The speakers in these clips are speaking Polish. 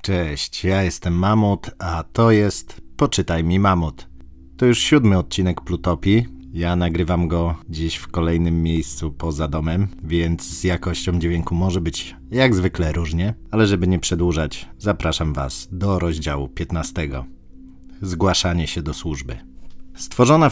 Cześć, ja jestem Mamut, a to jest Poczytaj mi Mamut. To już 7. odcinek Plutopii. Ja nagrywam go dziś w kolejnym miejscu poza domem, więc z jakością dźwięku może być jak zwykle różnie, ale żeby nie przedłużać, zapraszam Was do rozdziału 15. Zgłaszanie się do służby. Stworzona w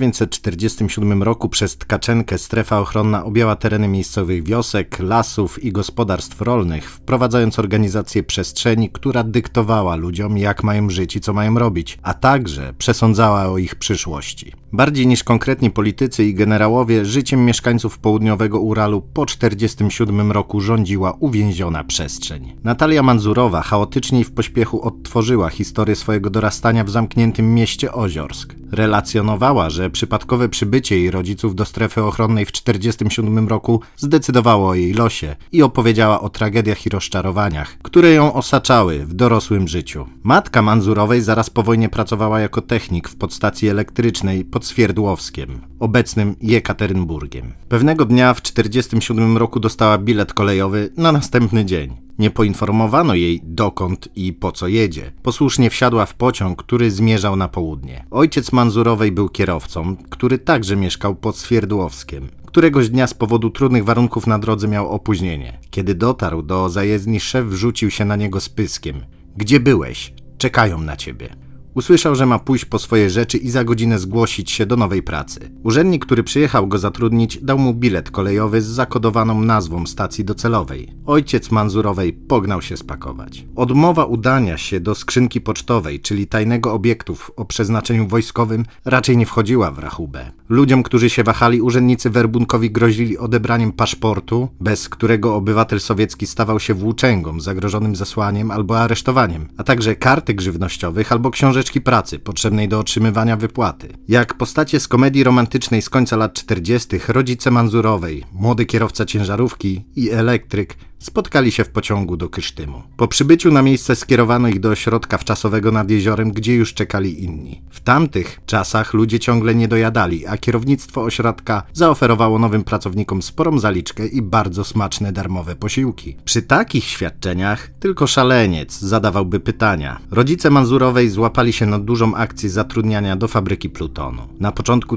1947 roku przez Tkaczenkę strefa ochronna objęła tereny miejscowych wiosek, lasów i gospodarstw rolnych, wprowadzając organizację przestrzeni, która dyktowała ludziom, jak mają żyć i co mają robić, a także przesądzała o ich przyszłości. Bardziej niż konkretni politycy i generałowie, życiem mieszkańców południowego Uralu po 1947 roku rządziła uwięziona przestrzeń. Natalia Manzurowa chaotycznie i w pośpiechu odtworzyła historię swojego dorastania w zamkniętym mieście Oziorsk. Relacjonowała, że przypadkowe przybycie jej rodziców do strefy ochronnej w 1947 roku zdecydowało o jej losie i opowiedziała o tragediach i rozczarowaniach, które ją osaczały w dorosłym życiu. Matka Manzurowej zaraz po wojnie pracowała jako technik w podstacji elektrycznej pod Swierdłowskiem, obecnym Jekaterynburgiem. Pewnego dnia w 1947 roku dostała bilet kolejowy na następny dzień. Nie poinformowano jej dokąd i po co jedzie. Posłusznie wsiadła w pociąg, który zmierzał na południe. Ojciec Manzurowej był kierowcą, który także mieszkał pod Swierdłowskiem. Któregoś dnia z powodu trudnych warunków na drodze miał opóźnienie. Kiedy dotarł do zajezdni, szef rzucił się na niego z pyskiem. Gdzie byłeś? Czekają na ciebie. Usłyszał, że ma pójść po swoje rzeczy i za godzinę zgłosić się do nowej pracy. Urzędnik, który przyjechał go zatrudnić, dał mu bilet kolejowy z zakodowaną nazwą stacji docelowej. Ojciec Manzurowej pognał się spakować. Odmowa udania się do skrzynki pocztowej, czyli tajnego obiektu o przeznaczeniu wojskowym, raczej nie wchodziła w rachubę. Ludziom, którzy się wahali, urzędnicy werbunkowi grozili odebraniem paszportu, bez którego obywatel sowiecki stawał się włóczęgą zagrożonym zesłaniem albo aresztowaniem, a także karty grzywnościowych albo książeczki pracy potrzebnej do otrzymywania wypłaty. Jak postacie z komedii romantycznej z końca lat 40. rodzice Manzurowej, młody kierowca ciężarówki i elektryk spotkali się w pociągu do Kysztymu. Po przybyciu na miejsce skierowano ich do ośrodka wczasowego nad jeziorem, gdzie już czekali inni. W tamtych czasach ludzie ciągle nie dojadali, a kierownictwo ośrodka zaoferowało nowym pracownikom sporą zaliczkę i bardzo smaczne darmowe posiłki. Przy takich świadczeniach tylko szaleniec zadawałby pytania. Rodzice Manzurowej złapali się na dużą akcję zatrudniania do fabryki plutonu. Na początku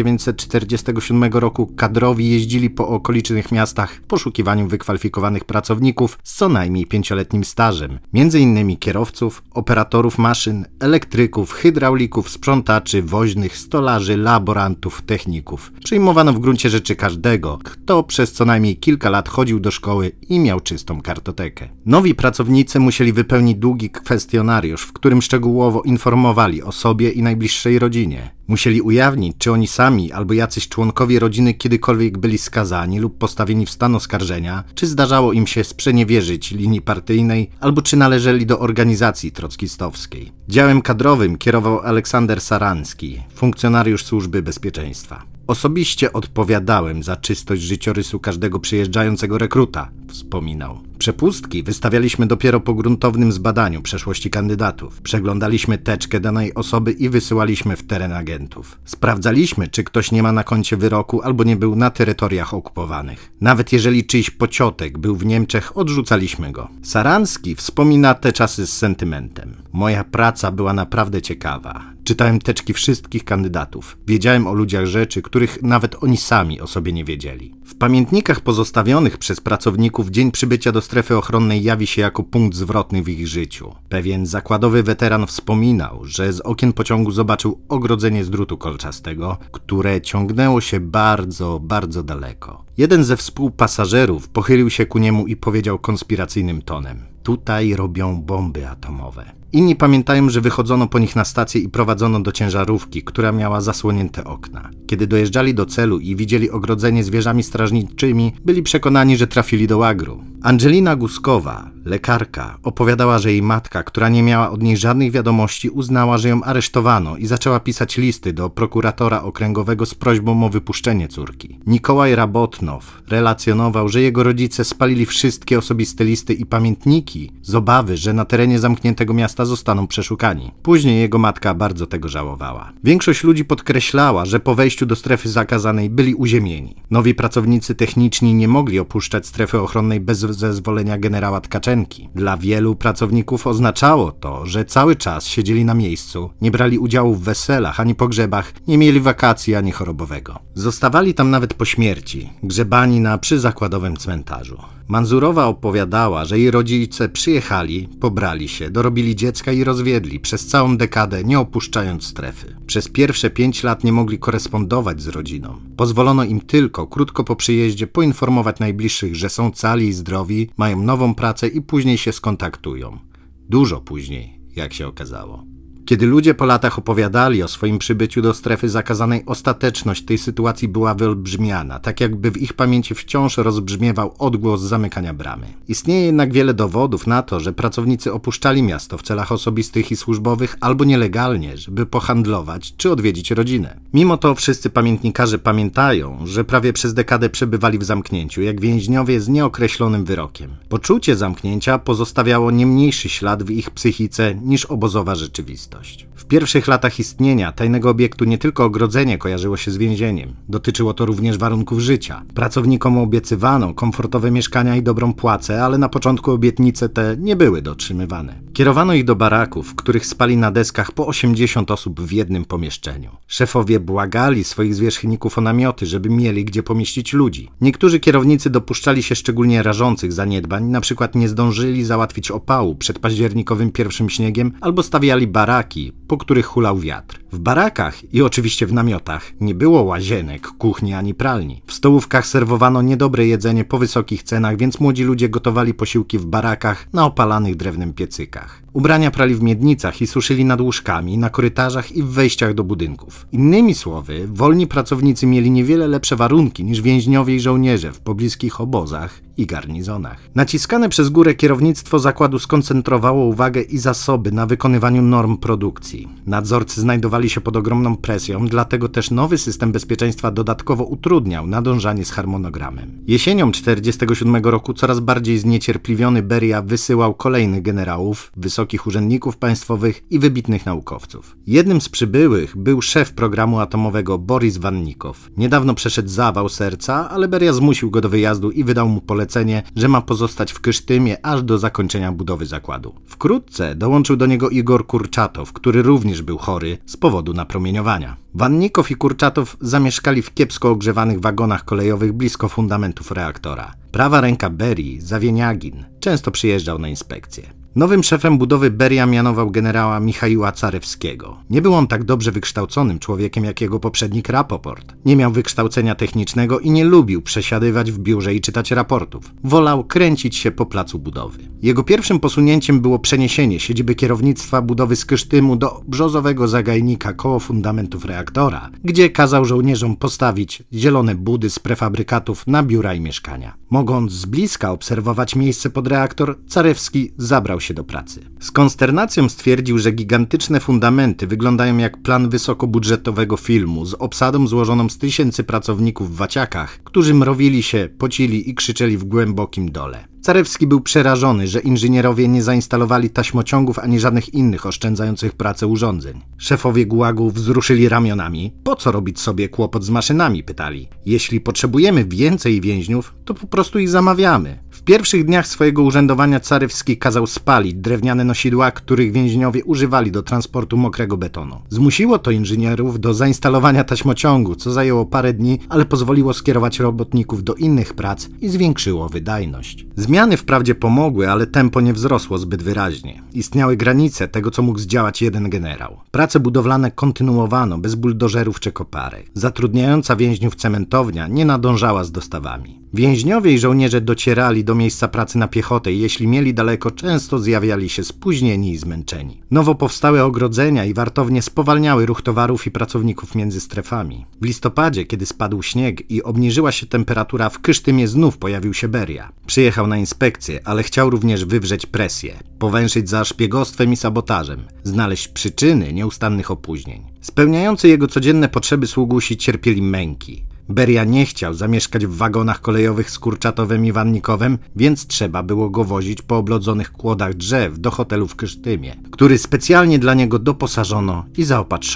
1947 roku kadrowi jeździli po okolicznych miastach w poszukiwaniu wykwalifikowanych pracowników z co najmniej 5-letnim stażem, m.in. kierowców, operatorów maszyn, elektryków, hydraulików, sprzątaczy, woźnych, stolarzy, laborantów, techników. Przyjmowano w gruncie rzeczy każdego, kto przez co najmniej kilka lat chodził do szkoły i miał czystą kartotekę. Nowi pracownicy musieli wypełnić długi kwestionariusz, w którym szczegółowo informowali o sobie i najbliższej rodzinie. Musieli ujawnić, czy oni sami albo jacyś członkowie rodziny kiedykolwiek byli skazani lub postawieni w stan oskarżenia, czy zdarzało im się sprzeniewierzyć linii partyjnej, albo czy należeli do organizacji trockistowskiej. Działem kadrowym kierował Aleksander Saranski, funkcjonariusz Służby Bezpieczeństwa. Osobiście odpowiadałem za czystość życiorysu każdego przyjeżdżającego rekruta, wspominał. Przepustki wystawialiśmy dopiero po gruntownym zbadaniu przeszłości kandydatów. Przeglądaliśmy teczkę danej osoby i wysyłaliśmy w teren agentów. Sprawdzaliśmy, czy ktoś nie ma na koncie wyroku albo nie był na terytoriach okupowanych. Nawet jeżeli czyjś pociotek był w Niemczech, odrzucaliśmy go. Saranski wspomina te czasy z sentymentem. Moja praca była naprawdę ciekawa. Czytałem teczki wszystkich kandydatów. Wiedziałem o ludziach rzeczy, których nawet oni sami o sobie nie wiedzieli. W pamiętnikach pozostawionych przez pracowników dzień przybycia do strefy ochronnej jawi się jako punkt zwrotny w ich życiu. Pewien zakładowy weteran wspominał, że z okien pociągu zobaczył ogrodzenie z drutu kolczastego, które ciągnęło się bardzo, bardzo daleko. Jeden ze współpasażerów pochylił się ku niemu i powiedział konspiracyjnym tonem: tutaj robią bomby atomowe. Inni pamiętają, że wychodzono po nich na stację i prowadzono do ciężarówki, która miała zasłonięte okna. Kiedy dojeżdżali do celu i widzieli ogrodzenie z wieżami strażniczymi, byli przekonani, że trafili do łagru. Angelina Guskowa, lekarka, opowiadała, że jej matka, która nie miała od niej żadnych wiadomości, uznała, że ją aresztowano i zaczęła pisać listy do prokuratora okręgowego z prośbą o wypuszczenie córki. Nikołaj Rabotnow relacjonował, że jego rodzice spalili wszystkie osobiste listy i pamiętniki z obawy, że na terenie zamkniętego miasta zostaną przeszukani. Później jego matka bardzo tego żałowała. Większość ludzi podkreślała, że po wejściu do strefy zakazanej byli uziemieni. Nowi pracownicy techniczni nie mogli opuszczać strefy ochronnej bez zezwolenia generała Tkaczenki, ręki. Dla wielu pracowników oznaczało to, że cały czas siedzieli na miejscu, nie brali udziału w weselach ani pogrzebach, nie mieli wakacji ani chorobowego. Zostawali tam nawet po śmierci, grzebani na przyzakładowym cmentarzu. Manzurowa opowiadała, że jej rodzice przyjechali, pobrali się, dorobili dziecka i rozwiedli przez całą dekadę, nie opuszczając strefy. Przez pierwsze 5 lat nie mogli korespondować z rodziną. Pozwolono im tylko krótko po przyjeździe poinformować najbliższych, że są cali i zdrowi, mają nową pracę i później się skontaktują. Dużo później, jak się okazało. Kiedy ludzie po latach opowiadali o swoim przybyciu do strefy zakazanej, ostateczność tej sytuacji była wyolbrzymiana, tak jakby w ich pamięci wciąż rozbrzmiewał odgłos zamykania bramy. Istnieje jednak wiele dowodów na to, że pracownicy opuszczali miasto w celach osobistych i służbowych albo nielegalnie, żeby pohandlować czy odwiedzić rodzinę. Mimo to wszyscy pamiętnikarze pamiętają, że prawie przez dekadę przebywali w zamknięciu, jak więźniowie z nieokreślonym wyrokiem. Poczucie zamknięcia pozostawiało nie mniejszy ślad w ich psychice niż obozowa rzeczywistość. W pierwszych latach istnienia tajnego obiektu nie tylko ogrodzenie kojarzyło się z więzieniem. Dotyczyło to również warunków życia. Pracownikom obiecywano komfortowe mieszkania i dobrą płacę, ale na początku obietnice te nie były dotrzymywane. Kierowano ich do baraków, w których spali na deskach po 80 osób w jednym pomieszczeniu. Szefowie błagali swoich zwierzchników o namioty, żeby mieli gdzie pomieścić ludzi. Niektórzy kierownicy dopuszczali się szczególnie rażących zaniedbań, na przykład nie zdążyli załatwić opału przed październikowym pierwszym śniegiem albo stawiali baraki, po których hulał wiatr. W barakach i oczywiście w namiotach nie było łazienek, kuchni ani pralni. W stołówkach serwowano niedobre jedzenie po wysokich cenach, więc młodzi ludzie gotowali posiłki w barakach na opalanych drewnem piecykach. Ubrania prali w miednicach i suszyli nad łóżkami, na korytarzach i w wejściach do budynków. Innymi słowy, wolni pracownicy mieli niewiele lepsze warunki niż więźniowie i żołnierze w pobliskich obozach i garnizonach. Naciskane przez górę kierownictwo zakładu skoncentrowało uwagę i zasoby na wykonywaniu norm produkcji. Nadzorcy znajdowali się pod ogromną presją, dlatego też nowy system bezpieczeństwa dodatkowo utrudniał nadążanie z harmonogramem. Jesienią 1947 roku coraz bardziej zniecierpliwiony Beria wysyłał kolejnych generałów, wysokich urzędników państwowych i wybitnych naukowców. Jednym z przybyłych był szef programu atomowego Boris Wannikow. Niedawno przeszedł zawał serca, ale Beria zmusił go do wyjazdu i wydał mu polecenie, że ma pozostać w Kysztymie aż do zakończenia budowy zakładu. Wkrótce dołączył do niego Igor Kurczatow, który również był chory z powodu napromieniowania. Wannikow i Kurczatow zamieszkali w kiepsko ogrzewanych wagonach kolejowych blisko fundamentów reaktora. Prawa ręka Berii, Zawieniagin, często przyjeżdżał na inspekcję. Nowym szefem budowy Beria mianował generała Michaiła Carewskiego. Nie był on tak dobrze wykształconym człowiekiem jak jego poprzednik Rapoport. Nie miał wykształcenia technicznego i nie lubił przesiadywać w biurze i czytać raportów. Wolał kręcić się po placu budowy. Jego pierwszym posunięciem było przeniesienie siedziby kierownictwa budowy z Kysztymu do brzozowego zagajnika koło fundamentów reaktora, gdzie kazał żołnierzom postawić zielone budy z prefabrykatów na biura i mieszkania. Mogąc z bliska obserwować miejsce pod reaktor, Carewski zabrał się do pracy. Z konsternacją stwierdził, że gigantyczne fundamenty wyglądają jak plan wysokobudżetowego filmu z obsadą złożoną z 1000 pracowników w waciakach, którzy mrowili się, pocili i krzyczeli w głębokim dole. Carewski był przerażony, że inżynierowie nie zainstalowali taśmociągów ani żadnych innych oszczędzających pracę urządzeń. Szefowie gułagu wzruszyli ramionami. Po co robić sobie kłopot z maszynami, pytali. Jeśli potrzebujemy więcej więźniów, to po prostu ich zamawiamy. W pierwszych dniach swojego urzędowania Carewski kazał spalić drewniane nosidła, których więźniowie używali do transportu mokrego betonu. Zmusiło to inżynierów do zainstalowania taśmociągu, co zajęło parę dni, ale pozwoliło skierować robotników do innych prac i zwiększyło wydajność. Zmiany wprawdzie pomogły, ale tempo nie wzrosło zbyt wyraźnie. Istniały granice tego, co mógł zdziałać jeden generał. Prace budowlane kontynuowano bez buldożerów czy koparek. Zatrudniająca więźniów cementownia nie nadążała z dostawami. Więźniowie i żołnierze docierali do miejsca pracy na piechotę i jeśli mieli daleko, często zjawiali się spóźnieni i zmęczeni. Nowo powstałe ogrodzenia i wartownie spowalniały ruch towarów i pracowników między strefami. W listopadzie, kiedy spadł śnieg i obniżyła się temperatura, w Kysztymie znów pojawił się Beria. Przyjechał na inspekcję, ale chciał również wywrzeć presję, powęszyć za szpiegostwem i sabotażem, znaleźć przyczyny nieustannych opóźnień. Spełniający jego codzienne potrzeby sługusi cierpieli męki. Beria nie chciał zamieszkać w wagonach kolejowych z Kurczatowem i Wannikowem, więc trzeba było go wozić po oblodzonych kłodach drzew do hotelu w Kysztymie, który specjalnie dla niego doposażono i zaopatrzono.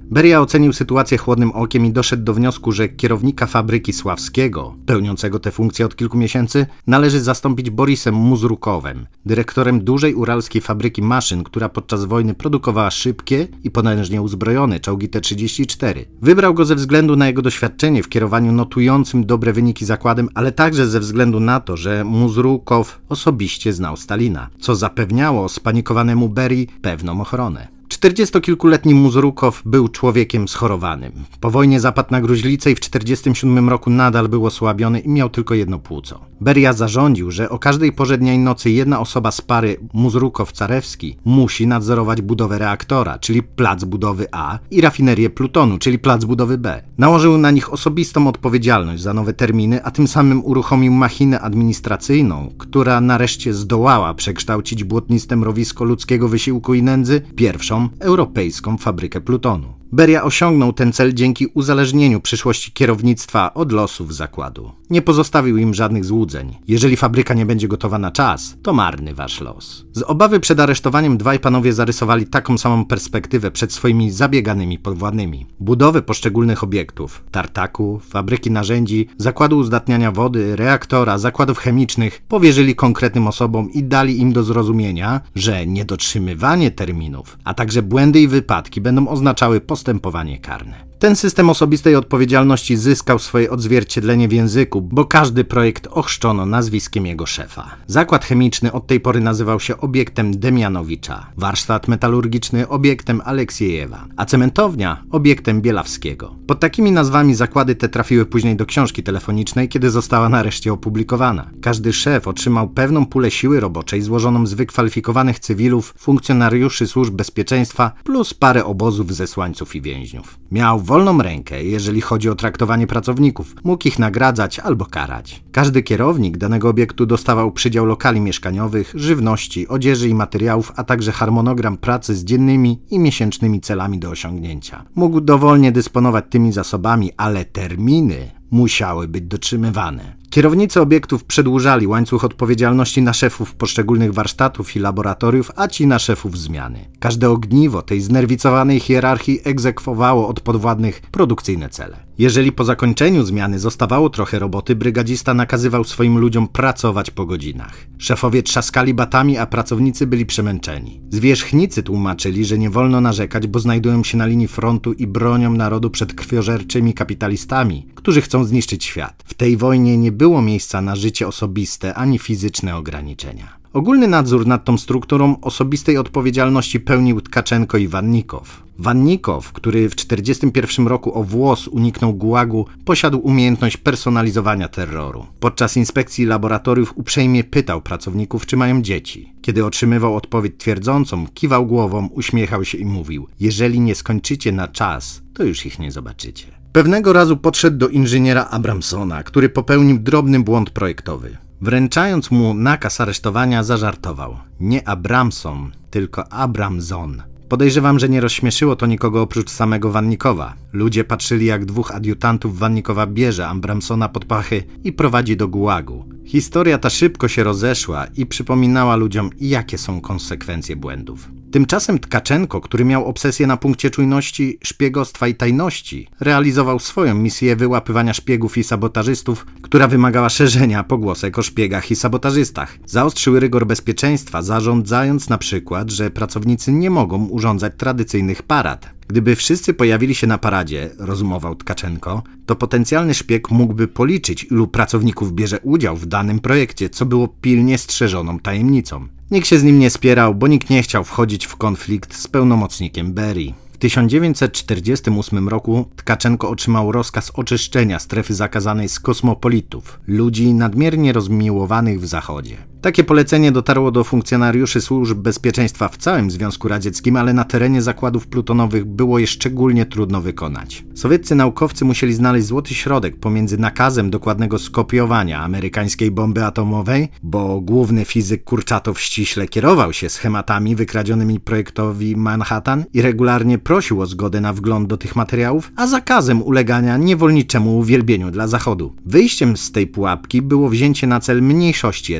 Beria ocenił sytuację chłodnym okiem i doszedł do wniosku, że kierownika fabryki Sławskiego, pełniącego tę funkcję od kilku miesięcy, należy zastąpić Borisem Muzrukowem, dyrektorem dużej uralskiej fabryki maszyn, która podczas wojny produkowała szybkie i potężnie uzbrojone czołgi T-34. Wybrał go ze względu na jego doświadczenie w kierowaniu notującym dobre wyniki zakładem, ale także ze względu na to, że Muzrukow osobiście znał Stalina, co zapewniało spanikowanemu Berii pewną ochronę. 40-kilkuletni Muzrukow był człowiekiem schorowanym. Po wojnie zapadł na gruźlicę i w 1947 roku nadal był osłabiony i miał tylko jedno płuco. Beria zarządził, że o każdej porze dnia i nocy jedna osoba z pary Muzrukow-Carewski musi nadzorować budowę reaktora, czyli plac budowy A, i rafinerię plutonu, czyli plac budowy B. Nałożył na nich osobistą odpowiedzialność za nowe terminy, a tym samym uruchomił machinę administracyjną, która nareszcie zdołała przekształcić błotniste mrowisko ludzkiego wysiłku i nędzy pierwszą europejską fabrykę plutonu. Beria osiągnął ten cel dzięki uzależnieniu przyszłości kierownictwa od losów zakładu. Nie pozostawił im żadnych złudzeń. Jeżeli fabryka nie będzie gotowa na czas, to marny wasz los. Z obawy przed aresztowaniem dwaj panowie zarysowali taką samą perspektywę przed swoimi zabieganymi podwładnymi. Budowę poszczególnych obiektów, tartaku, fabryki narzędzi, zakładu uzdatniania wody, reaktora, zakładów chemicznych powierzyli konkretnym osobom i dali im do zrozumienia, że niedotrzymywanie terminów, a także błędy i wypadki będą oznaczały postępowanie karne. Ten system osobistej odpowiedzialności zyskał swoje odzwierciedlenie w języku, bo każdy projekt ochrzczono nazwiskiem jego szefa. Zakład chemiczny od tej pory nazywał się obiektem Demianowicza, warsztat metalurgiczny obiektem Aleksiejewa, a cementownia obiektem Bielawskiego. Pod takimi nazwami zakłady te trafiły później do książki telefonicznej, kiedy została nareszcie opublikowana. Każdy szef otrzymał pewną pulę siły roboczej złożoną z wykwalifikowanych cywilów, funkcjonariuszy służb bezpieczeństwa plus parę obozów zesłańców i więźniów. Miał wolną rękę, jeżeli chodzi o traktowanie pracowników. Mógł ich nagradzać albo karać. Każdy kierownik danego obiektu dostawał przydział lokali mieszkaniowych, żywności, odzieży i materiałów, a także harmonogram pracy z dziennymi i miesięcznymi celami do osiągnięcia. Mógł dowolnie dysponować tymi zasobami, ale terminy musiały być dotrzymywane. Kierownicy obiektów przedłużali łańcuch odpowiedzialności na szefów poszczególnych warsztatów i laboratoriów, a ci na szefów zmiany. Każde ogniwo tej znerwicowanej hierarchii egzekwowało od podwładnych produkcyjne cele. Jeżeli po zakończeniu zmiany zostawało trochę roboty, brygadzista nakazywał swoim ludziom pracować po godzinach. Szefowie trzaskali batami, a pracownicy byli przemęczeni. Zwierzchnicy tłumaczyli, że nie wolno narzekać, bo znajdują się na linii frontu i bronią narodu przed krwiożerczymi kapitalistami, którzy chcą zniszczyć świat. W tej wojnie nie było miejsca na życie osobiste ani fizyczne ograniczenia. Ogólny nadzór nad tą strukturą osobistej odpowiedzialności pełnił Tkaczenko i Wannikow. Wannikow, który w 1941 roku o włos uniknął gułagu, posiadł umiejętność personalizowania terroru. Podczas inspekcji laboratoriów uprzejmie pytał pracowników, czy mają dzieci. Kiedy otrzymywał odpowiedź twierdzącą, kiwał głową, uśmiechał się i mówił: jeżeli nie skończycie na czas, to już ich nie zobaczycie. Pewnego razu podszedł do inżyniera Abramsona, który popełnił drobny błąd projektowy. Wręczając mu nakaz aresztowania, zażartował: nie Abramson, tylko Abramson. Podejrzewam, że nie rozśmieszyło to nikogo oprócz samego Wannikowa. Ludzie patrzyli, jak dwóch adiutantów Wannikowa bierze Abramsona pod pachy i prowadzi do gułagu. Historia ta szybko się rozeszła i przypominała ludziom, jakie są konsekwencje błędów. Tymczasem Tkaczenko, który miał obsesję na punkcie czujności, szpiegostwa i tajności, realizował swoją misję wyłapywania szpiegów i sabotażystów, która wymagała szerzenia pogłosek o szpiegach i sabotażystach. Zaostrzył rygor bezpieczeństwa, zarządzając na przykład, że pracownicy nie mogą urządzać tradycyjnych parad. Gdyby wszyscy pojawili się na paradzie, rozumował Tkaczenko, to potencjalny szpieg mógłby policzyć, ilu pracowników bierze udział w danym projekcie, co było pilnie strzeżoną tajemnicą. Nikt się z nim nie spierał, bo nikt nie chciał wchodzić w konflikt z pełnomocnikiem Berii. W 1948 roku Tkaczenko otrzymał rozkaz oczyszczenia strefy zakazanej z kosmopolitów, ludzi nadmiernie rozmiłowanych w Zachodzie. Takie polecenie dotarło do funkcjonariuszy służb bezpieczeństwa w całym Związku Radzieckim, ale na terenie zakładów plutonowych było je szczególnie trudno wykonać. Sowieccy naukowcy musieli znaleźć złoty środek pomiędzy nakazem dokładnego skopiowania amerykańskiej bomby atomowej, bo główny fizyk Kurczatow ściśle kierował się schematami wykradzionymi projektowi Manhattan i regularnie prosił o zgodę na wgląd do tych materiałów, a zakazem ulegania niewolniczemu uwielbieniu dla Zachodu. Wyjściem z tej pułapki było wzięcie na cel mniejszości etnicznych,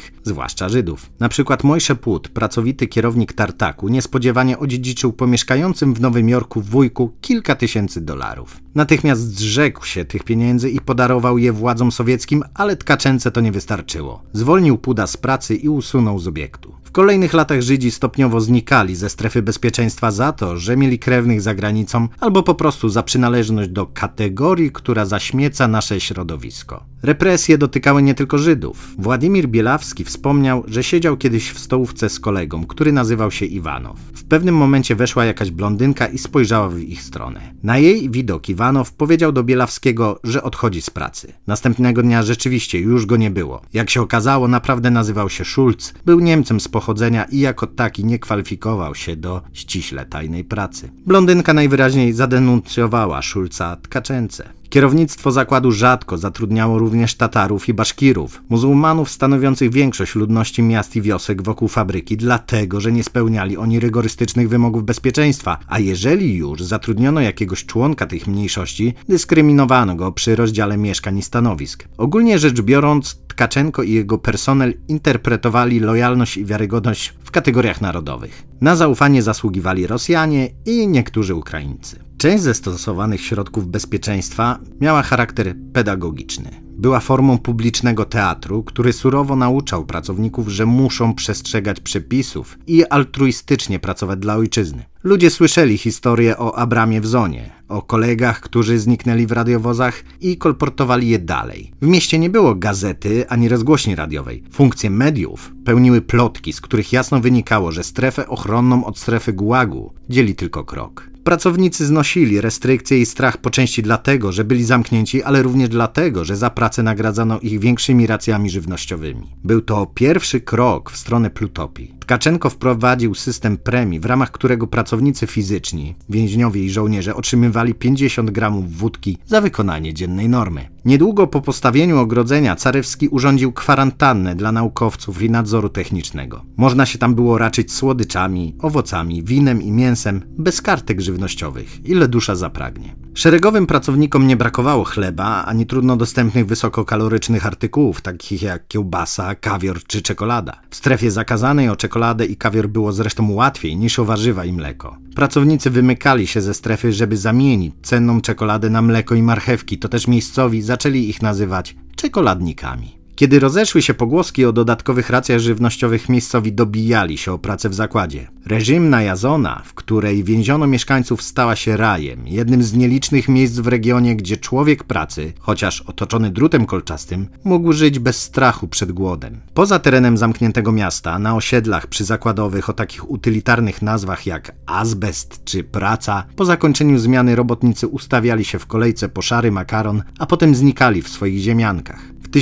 lokalnych, zwłaszcza Żydów. Na przykład Mojsze Płód, pracowity kierownik tartaku, niespodziewanie odziedziczył po mieszkającym w Nowym Jorku wujku kilka tysięcy dolarów. Natychmiast zrzekł się tych pieniędzy i podarował je władzom sowieckim, ale Tkachence to nie wystarczyło. Zwolnił Płuda z pracy i usunął z obiektu. W kolejnych latach Żydzi stopniowo znikali ze strefy bezpieczeństwa za to, że mieli krewnych za granicą albo po prostu za przynależność do kategorii, która zaśmieca nasze środowisko. Represje dotykały nie tylko Żydów. Władimir Bielawski wspomniał, że siedział kiedyś w stołówce z kolegą, który nazywał się Iwanow. W pewnym momencie weszła jakaś blondynka i spojrzała w ich stronę. Na jej widok Iwanow powiedział do Bielawskiego, że odchodzi z pracy. Następnego dnia rzeczywiście już go nie było. Jak się okazało, naprawdę nazywał się Schulz, był Niemcem z pochodzenia i jako taki nie kwalifikował się do ściśle tajnej pracy. Blondynka najwyraźniej zadenuncjowała Schulza Tkachence. Kierownictwo zakładu rzadko zatrudniało również Tatarów i Baszkirów, muzułmanów stanowiących większość ludności miast i wiosek wokół fabryki, dlatego że nie spełniali oni rygorystycznych wymogów bezpieczeństwa, a jeżeli już zatrudniono jakiegoś członka tych mniejszości, dyskryminowano go przy rozdziale mieszkań i stanowisk. Ogólnie rzecz biorąc, Tkaczenko i jego personel interpretowali lojalność i wiarygodność w kategoriach narodowych. Na zaufanie zasługiwali Rosjanie i niektórzy Ukraińcy. Część ze stosowanych środków bezpieczeństwa miała charakter pedagogiczny. Była formą publicznego teatru, który surowo nauczał pracowników, że muszą przestrzegać przepisów i altruistycznie pracować dla ojczyzny. Ludzie słyszeli historie o Abramie w zonie, o kolegach, którzy zniknęli w radiowozach i kolportowali je dalej. W mieście nie było gazety ani rozgłośni radiowej. Funkcje mediów pełniły plotki, z których jasno wynikało, że strefę ochronną od strefy gułagu dzieli tylko krok. Pracownicy znosili restrykcje i strach po części dlatego, że byli zamknięci, ale również dlatego, że za pracę nagradzano ich większymi racjami żywnościowymi. Był to pierwszy krok w stronę plutopii. Tkaczenko wprowadził system premii, w ramach którego pracownicy fizyczni, więźniowie i żołnierze otrzymywali 50 gramów wódki za wykonanie dziennej normy. Niedługo po postawieniu ogrodzenia Carewski urządził kwarantannę dla naukowców i nadzoru technicznego. Można się tam było raczyć słodyczami, owocami, winem i mięsem, bez kartek żywnościowych, ile dusza zapragnie. Szeregowym pracownikom nie brakowało chleba, ani trudno dostępnych wysokokalorycznych artykułów, takich jak kiełbasa, kawior czy czekolada. W strefie zakazanej o czekoladę i kawior było zresztą łatwiej niż o warzywa i mleko. Pracownicy wymykali się ze strefy, żeby zamienić cenną czekoladę na mleko i marchewki, to też miejscowi zaczęli ich nazywać czekoladnikami. Kiedy rozeszły się pogłoski o dodatkowych racjach żywnościowych, miejscowi dobijali się o pracę w zakładzie. Reżimna Jazona, w której więziono mieszkańców, stała się rajem, jednym z nielicznych miejsc w regionie, gdzie człowiek pracy, chociaż otoczony drutem kolczastym, mógł żyć bez strachu przed głodem. Poza terenem zamkniętego miasta, na osiedlach przyzakładowych o takich utylitarnych nazwach jak azbest czy praca, po zakończeniu zmiany robotnicy ustawiali się w kolejce po szary makaron, a potem znikali w swoich ziemiankach. W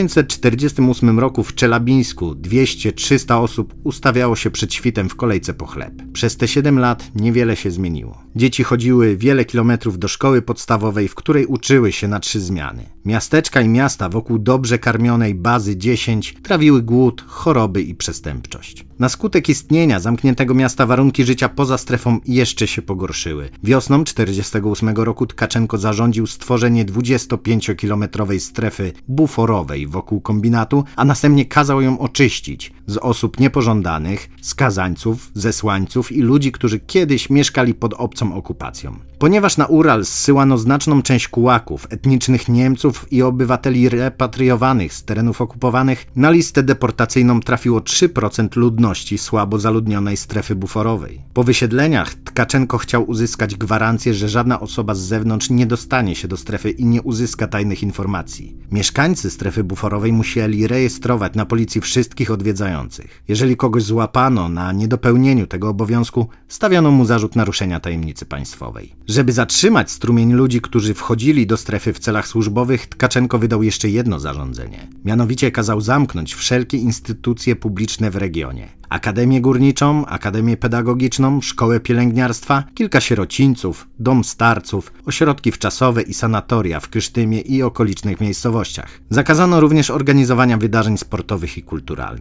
1948 roku w Czelabińsku 200-300 osób ustawiało się przed świtem w kolejce po chleb. Przez te 7 lat niewiele się zmieniło. Dzieci chodziły wiele kilometrów do szkoły podstawowej, w której uczyły się na 3 zmiany. Miasteczka i miasta wokół dobrze karmionej bazy 10 trawiły głód, choroby i przestępczość. Na skutek istnienia zamkniętego miasta warunki życia poza strefą jeszcze się pogorszyły. Wiosną 1948 roku Tkaczenko zarządził stworzenie 25-kilometrowej strefy buforowej wokół kombinatu, a następnie kazał ją oczyścić z osób niepożądanych, skazańców, zesłańców i ludzi, którzy kiedyś mieszkali pod obcą okupacją. Ponieważ na Ural zsyłano znaczną część kułaków, etnicznych Niemców i obywateli repatriowanych z terenów okupowanych, na listę deportacyjną trafiło 3% ludności słabo zaludnionej strefy buforowej. Po wysiedleniach Tkaczenko chciał uzyskać gwarancję, że żadna osoba z zewnątrz nie dostanie się do strefy i nie uzyska tajnych informacji. Mieszkańcy strefy buforowej musieli rejestrować na policji wszystkich odwiedzających. Jeżeli kogoś złapano na niedopełnieniu tego obowiązku, stawiano mu zarzut naruszenia tajemnicy państwowej. Żeby zatrzymać strumień ludzi, którzy wchodzili do strefy w celach służbowych, Tkaczenko wydał jeszcze jedno zarządzenie. Mianowicie kazał zamknąć wszelkie instytucje publiczne w regionie. Akademię Górniczą, Akademię Pedagogiczną, Szkołę Pielęgniarstwa, kilka sierocińców, dom starców, ośrodki wczasowe i sanatoria w Kysztymie i okolicznych miejscowościach. Zakazano również organizowania wydarzeń sportowych i kulturalnych.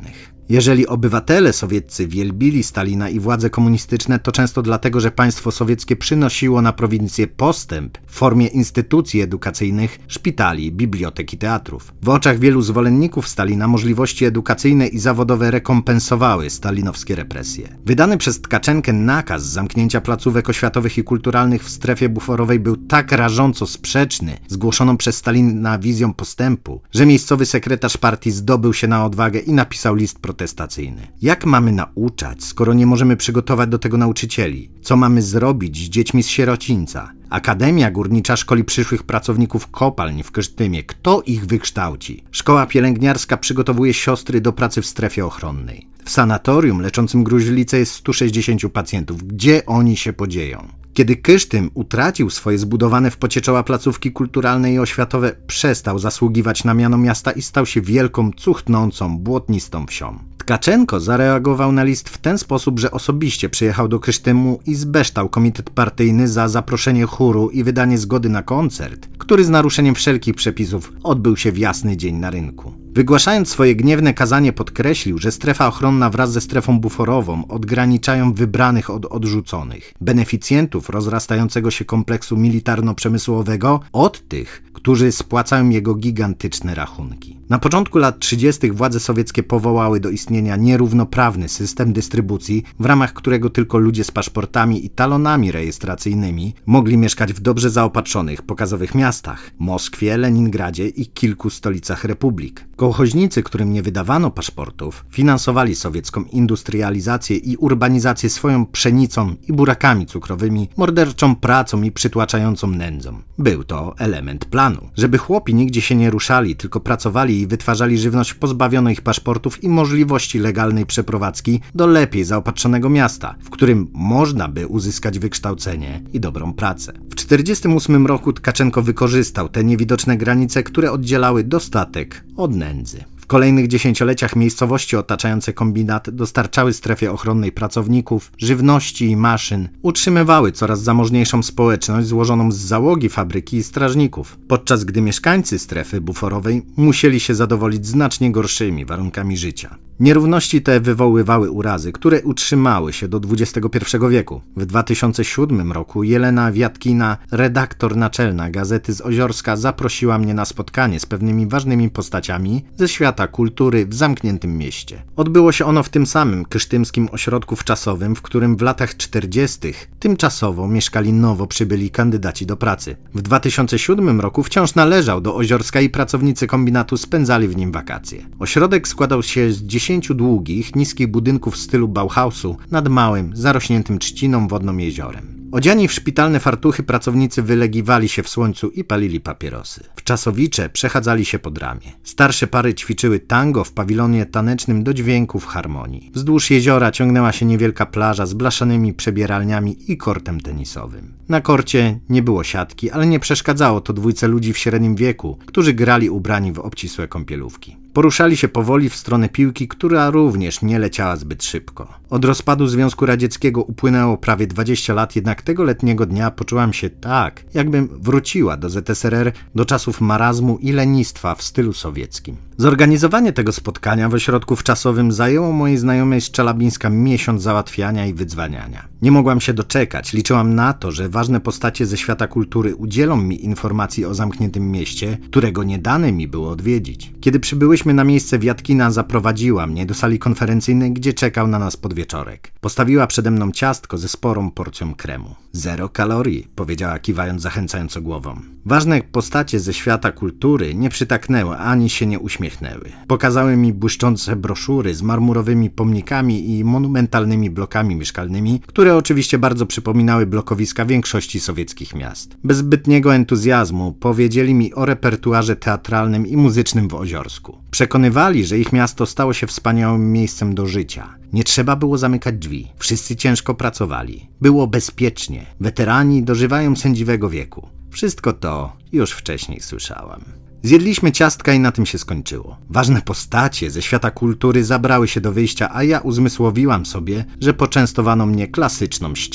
Jeżeli obywatele sowieccy wielbili Stalina i władze komunistyczne, to często dlatego, że państwo sowieckie przynosiło na prowincję postęp w formie instytucji edukacyjnych, szpitali, bibliotek i teatrów. W oczach wielu zwolenników Stalina możliwości edukacyjne i zawodowe rekompensowały stalinowskie represje. Wydany przez Tkaczenkę nakaz zamknięcia placówek oświatowych i kulturalnych w strefie buforowej był tak rażąco sprzeczny z głoszoną przez Stalina wizją postępu, że miejscowy sekretarz partii zdobył się na odwagę i napisał list protestacyjny. Jak mamy nauczać, skoro nie możemy przygotować do tego nauczycieli? Co mamy zrobić z dziećmi z sierocińca? Akademia Górnicza szkoli przyszłych pracowników kopalń w Kysztymie. Kto ich wykształci? Szkoła pielęgniarska przygotowuje siostry do pracy w strefie ochronnej. W sanatorium leczącym gruźlicę jest 160 pacjentów. Gdzie oni się podzieją? Kiedy Kysztym utracił swoje zbudowane w pocie czoła placówki kulturalne i oświatowe, przestał zasługiwać na miano miasta i stał się wielką, cuchnącą, błotnistą wsią. Tkaczenko zareagował na list w ten sposób, że osobiście przyjechał do Kysztymu i zbeształ komitet partyjny za zaproszenie chóru i wydanie zgody na koncert, który z naruszeniem wszelkich przepisów odbył się w jasny dzień na rynku. Wygłaszając swoje gniewne kazanie, podkreślił, że strefa ochronna wraz ze strefą buforową odgraniczają wybranych od odrzuconych, beneficjentów rozrastającego się kompleksu militarno-przemysłowego od tych, którzy spłacają jego gigantyczne rachunki. Na początku lat 30. władze sowieckie powołały do istnienia nierównoprawny system dystrybucji, w ramach którego tylko ludzie z paszportami i talonami rejestracyjnymi mogli mieszkać w dobrze zaopatrzonych, pokazowych miastach – Moskwie, Leningradzie i kilku stolicach republik. Kołchoźnicy, którym nie wydawano paszportów, finansowali sowiecką industrializację i urbanizację swoją pszenicą i burakami cukrowymi, morderczą pracą i przytłaczającą nędzą. Był to element planu. Żeby chłopi nigdzie się nie ruszali, tylko pracowali i wytwarzali żywność pozbawiono ich paszportów i możliwości legalnej przeprowadzki do lepiej zaopatrzonego miasta, w którym można by uzyskać wykształcenie i dobrą pracę. W 1948 roku Tkaczenko wykorzystał te niewidoczne granice, które oddzielały dostatek od nędzy. W kolejnych dziesięcioleciach miejscowości otaczające kombinat dostarczały strefie ochronnej pracowników, żywności i maszyn, utrzymywały coraz zamożniejszą społeczność złożoną z załogi fabryki i strażników, podczas gdy mieszkańcy strefy buforowej musieli się zadowolić znacznie gorszymi warunkami życia. Nierówności te wywoływały urazy, które utrzymały się do XXI wieku. W 2007 roku Jelena Wiatkina, redaktor naczelna Gazety z Oziorska, zaprosiła mnie na spotkanie z pewnymi ważnymi postaciami ze świata kultury w zamkniętym mieście. Odbyło się ono w tym samym kysztymskim ośrodku wczasowym, w którym w latach 40. tymczasowo mieszkali nowo przybyli kandydaci do pracy. W 2007 roku wciąż należał do Oziorska i pracownicy kombinatu spędzali w nim wakacje. Ośrodek składał się z 10 długich, niskich budynków w stylu Bauhausu nad małym, zarośniętym trzciną wodną jeziorem. Odziani w szpitalne fartuchy pracownicy wylegiwali się w słońcu i palili papierosy. Wczasowicze przechadzali się po dramie. Starsze pary ćwiczyły tango w pawilonie tanecznym do dźwięków harmonii. Wzdłuż jeziora ciągnęła się niewielka plaża z blaszanymi przebieralniami i kortem tenisowym. Na korcie nie było siatki, ale nie przeszkadzało to dwójce ludzi w średnim wieku, którzy grali ubrani w obcisłe kąpielówki. Poruszali się powoli w stronę piłki, która również nie leciała zbyt szybko. Od rozpadu Związku Radzieckiego upłynęło prawie 20 lat, jednak tego letniego dnia poczułam się tak, jakbym wróciła do ZSRR, do czasów marazmu i lenistwa w stylu sowieckim. Zorganizowanie tego spotkania w ośrodku wczasowym zajęło mojej znajomej z Czelabińska miesiąc załatwiania i wydzwaniania. Nie mogłam się doczekać, liczyłam na to, że ważne postacie ze świata kultury udzielą mi informacji o zamkniętym mieście, którego nie dane mi było odwiedzić. Kiedy przybyłyśmy na miejsce, Wiatkina zaprowadziła mnie do sali konferencyjnej, gdzie czekał na nas podwieczorek. Postawiła przede mną ciastko ze sporą porcją kremu. 0 kalorii, powiedziała kiwając zachęcająco głową. Ważne postacie ze świata kultury nie przytaknęły ani się nie uśmiechnęły. Pokazały mi błyszczące broszury z marmurowymi pomnikami i monumentalnymi blokami mieszkalnymi, które oczywiście bardzo przypominały blokowiska większości sowieckich miast. Bez zbytniego entuzjazmu powiedzieli mi o repertuarze teatralnym i muzycznym w Oziorsku. Przekonywali, że ich miasto stało się wspaniałym miejscem do życia. Nie trzeba było zamykać drzwi. Wszyscy ciężko pracowali. Było bezpiecznie. Weterani dożywają sędziwego wieku. Wszystko to już wcześniej słyszałam. Zjedliśmy ciastka i na tym się skończyło. Ważne postacie ze świata kultury zabrały się do wyjścia, a ja uzmysłowiłam sobie, że poczęstowano mnie klasyczną ściemą.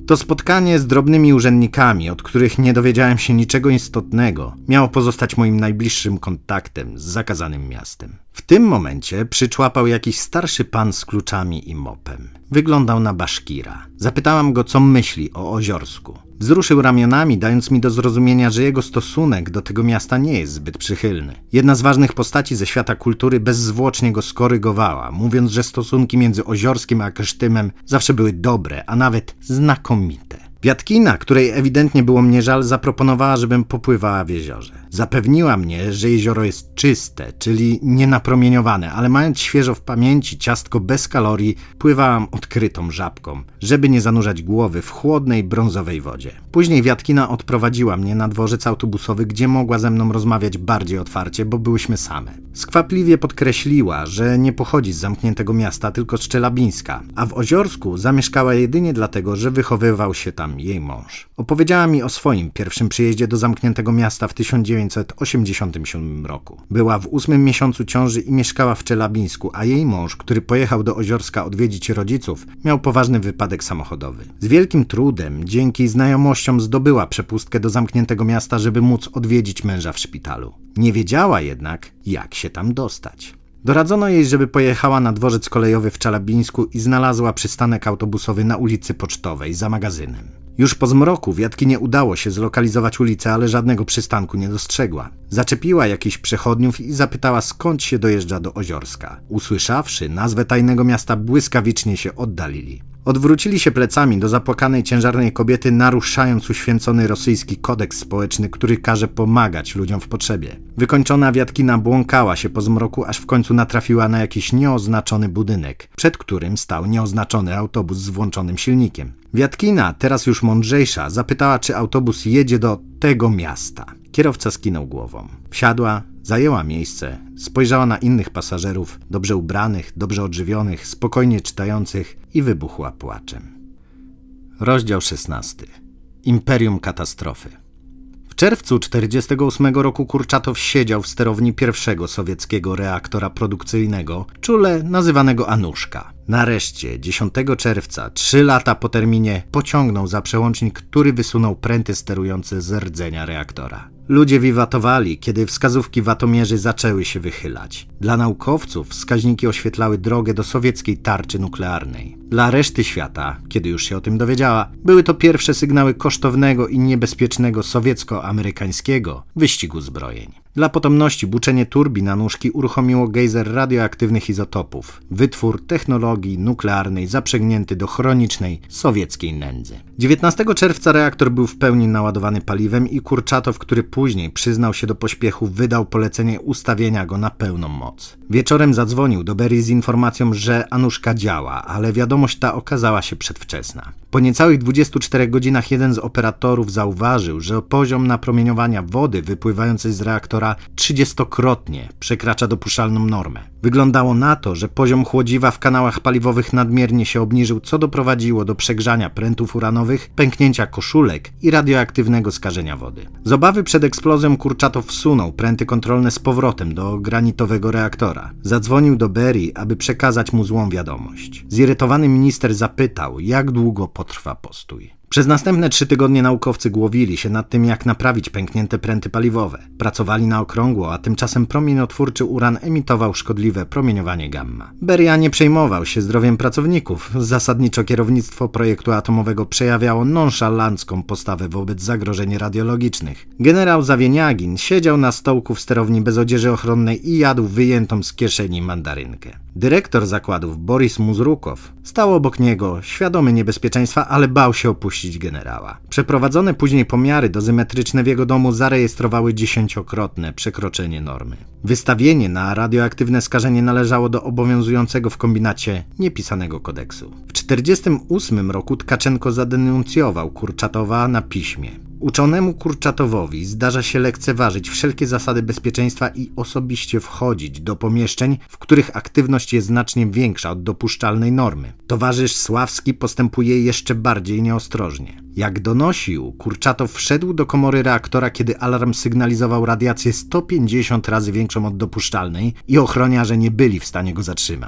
To spotkanie z drobnymi urzędnikami, od których nie dowiedziałem się niczego istotnego, miało pozostać moim najbliższym kontaktem z zakazanym miastem. W tym momencie przyczłapał jakiś starszy pan z kluczami i mopem. Wyglądał na Baszkira. Zapytałam go, co myśli o Oziorsku. Wzruszył ramionami, dając mi do zrozumienia, że jego stosunek do tego miasta nie jest zbyt przychylny. Jedna z ważnych postaci ze świata kultury bezzwłocznie go skorygowała, mówiąc, że stosunki między Oziorskiem a Krztymem zawsze były dobre, a nawet znakomite. Wiatkina, której ewidentnie było mnie żal, zaproponowała, żebym popływała w jeziorze. Zapewniła mnie, że jezioro jest czyste, czyli nienapromieniowane, ale mając świeżo w pamięci ciastko bez kalorii, pływałam odkrytą żabką, żeby nie zanurzać głowy w chłodnej, brązowej wodzie. Później Wiatkina odprowadziła mnie na dworzec autobusowy, gdzie mogła ze mną rozmawiać bardziej otwarcie, bo byłyśmy same. Skwapliwie podkreśliła, że nie pochodzi z zamkniętego miasta, tylko z Czelabińska, a w Oziorsku zamieszkała jedynie dlatego, że wychowywał się tam jej mąż. Opowiedziała mi o swoim pierwszym przyjeździe do zamkniętego miasta w 1987 roku. Była w 8. miesiącu ciąży i mieszkała w Czelabińsku, a jej mąż, który pojechał do Oziorska odwiedzić rodziców, miał poważny wypadek samochodowy. Z wielkim trudem, dzięki znajomościom zdobyła przepustkę do zamkniętego miasta, żeby móc odwiedzić męża w szpitalu. Nie wiedziała jednak, jak się tam dostać. Doradzono jej, żeby pojechała na dworzec kolejowy w Czelabińsku i znalazła przystanek autobusowy na ulicy Pocztowej za magazynem. Już po zmroku Wiatkinie udało się zlokalizować ulicę, ale żadnego przystanku nie dostrzegła. Zaczepiła jakichś przechodniów i zapytała, skąd się dojeżdża do Oziorska. Usłyszawszy nazwę tajnego miasta, błyskawicznie się oddalili. Odwrócili się plecami do zapłakanej ciężarnej kobiety, naruszając uświęcony rosyjski kodeks społeczny, który każe pomagać ludziom w potrzebie. Wykończona Wiatkina błąkała się po zmroku, aż w końcu natrafiła na jakiś nieoznaczony budynek, przed którym stał nieoznaczony autobus z włączonym silnikiem. Wiatkina, teraz już mądrzejsza, zapytała, czy autobus jedzie do tego miasta. Kierowca skinął głową. Wsiadła, zajęła miejsce, spojrzała na innych pasażerów, dobrze ubranych, dobrze odżywionych, spokojnie czytających i wybuchła płaczem. Rozdział 16. Imperium katastrofy. W czerwcu 1948 roku Kurczatow siedział w sterowni pierwszego sowieckiego reaktora produkcyjnego, czule nazywanego Anuszka. Nareszcie 10 czerwca, 3 lata po terminie, pociągnął za przełącznik, który wysunął pręty sterujące z rdzenia reaktora. Ludzie wiwatowali, kiedy wskazówki watomierzy zaczęły się wychylać. Dla naukowców wskaźniki oświetlały drogę do sowieckiej tarczy nuklearnej. Dla reszty świata, kiedy już się o tym dowiedziała, były to pierwsze sygnały kosztownego i niebezpiecznego sowiecko-amerykańskiego wyścigu zbrojeń. Dla potomności buczenie turbin Anuszki uruchomiło gejzer radioaktywnych izotopów, wytwór technologii nuklearnej zaprzęgnięty do chronicznej sowieckiej nędzy. 19 czerwca reaktor był w pełni naładowany paliwem i Kurczatow, który później przyznał się do pośpiechu, wydał polecenie ustawienia go na pełną moc. Wieczorem zadzwonił do Berii z informacją, że Anuszka działa, ale wiadomość ta okazała się przedwczesna. Po niecałych 24 godzinach jeden z operatorów zauważył, że poziom napromieniowania wody wypływającej z reaktora 30-krotnie przekracza dopuszczalną normę. Wyglądało na to, że poziom chłodziwa w kanałach paliwowych nadmiernie się obniżył, co doprowadziło do przegrzania prętów uranowych, pęknięcia koszulek i radioaktywnego skażenia wody. Z obawy przed eksplozją Kurczatow wsunął pręty kontrolne z powrotem do granitowego reaktora. Zadzwonił do Berii, aby przekazać mu złą wiadomość. Zirytowany minister zapytał, jak długo potrwa postój. Przez następne 3 tygodnie naukowcy głowili się nad tym, jak naprawić pęknięte pręty paliwowe. Pracowali na okrągło, a tymczasem promieniotwórczy uran emitował szkodliwe promieniowanie gamma. Beria nie przejmował się zdrowiem pracowników. Zasadniczo kierownictwo projektu atomowego przejawiało nonszalancką postawę wobec zagrożeń radiologicznych. Generał Zawieniagin siedział na stołku w sterowni bez odzieży ochronnej i jadł wyjętą z kieszeni mandarynkę. Dyrektor zakładów Boris Muzrukow stał obok niego, świadomy niebezpieczeństwa, ale bał się opuścić generała. Przeprowadzone później pomiary dozymetryczne w jego domu zarejestrowały 10-krotne przekroczenie normy. Wystawienie na radioaktywne skażenie należało do obowiązującego w kombinacie niepisanego kodeksu. W 1948 roku Tkaczenko zadenuncjował Kurczatowa na piśmie. Uczonemu Kurczatowowi zdarza się lekceważyć wszelkie zasady bezpieczeństwa i osobiście wchodzić do pomieszczeń, w których aktywność jest znacznie większa od dopuszczalnej normy. Towarzysz Sławski postępuje jeszcze bardziej nieostrożnie. Jak donosił, Kurczatow wszedł do komory reaktora, kiedy alarm sygnalizował radiację 150 razy większą od dopuszczalnej i ochroniarze nie byli w stanie go zatrzymać. W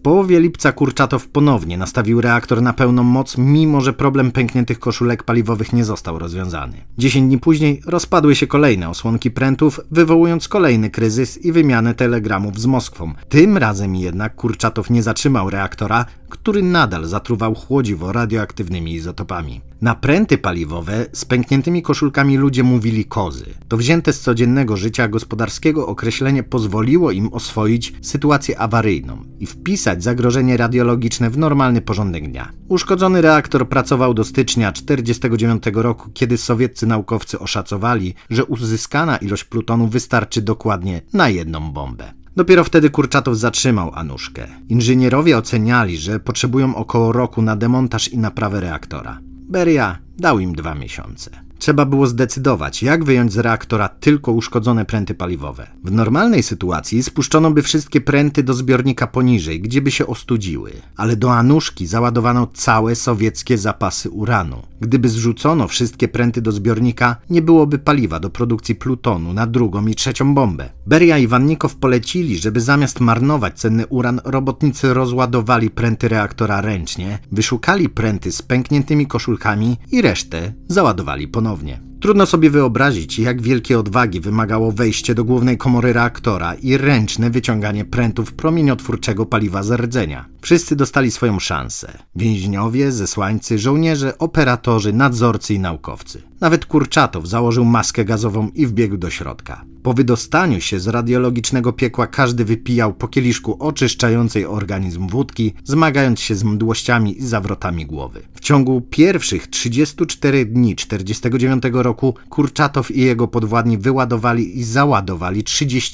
połowie lipca Kurczatow ponownie nastawił reaktor na pełną moc, mimo że problem pękniętych koszulek paliwowych nie został rozwiązany. 10 dni później rozpadły się kolejne osłonki prętów, wywołując kolejny kryzys i wymianę telegramów z Moskwą. Tym razem jednak Kurczatow nie zatrzymał reaktora, który nadal zatruwał chłodziwo radioaktywnymi izotopami. Na pręty paliwowe z pękniętymi koszulkami ludzie mówili kozy. To wzięte z codziennego życia gospodarskiego określenie pozwoliło im oswoić sytuację awaryjną i wpisać zagrożenie radiologiczne w normalny porządek dnia. Uszkodzony reaktor pracował do stycznia 1949 roku, kiedy sowieccy naukowcy oszacowali, że uzyskana ilość plutonu wystarczy dokładnie na jedną bombę. Dopiero wtedy Kurczatow zatrzymał Anuszkę. Inżynierowie oceniali, że potrzebują około roku na demontaż i naprawę reaktora. Beria dał im 2 miesiące. Trzeba było zdecydować, jak wyjąć z reaktora tylko uszkodzone pręty paliwowe. W normalnej sytuacji spuszczono by wszystkie pręty do zbiornika poniżej, gdzie by się ostudziły. Ale do Anuszki załadowano całe sowieckie zapasy uranu. Gdyby zrzucono wszystkie pręty do zbiornika, nie byłoby paliwa do produkcji plutonu na drugą i trzecią bombę. Beria i Wannikow polecili, żeby zamiast marnować cenny uran, robotnicy rozładowali pręty reaktora ręcznie, wyszukali pręty z pękniętymi koszulkami i resztę załadowali ponownie. Trudno sobie wyobrazić, jak wielkiej odwagi wymagało wejście do głównej komory reaktora i ręczne wyciąganie prętów promieniotwórczego paliwa z rdzenia. Wszyscy dostali swoją szansę. Więźniowie, zesłańcy, żołnierze, operatorzy, nadzorcy i naukowcy. Nawet Kurczatow założył maskę gazową i wbiegł do środka. Po wydostaniu się z radiologicznego piekła każdy wypijał po kieliszku oczyszczającej organizm wódki, zmagając się z mdłościami i zawrotami głowy. W ciągu pierwszych 34 dni 1949 roku Kurczatow i jego podwładni wyładowali i załadowali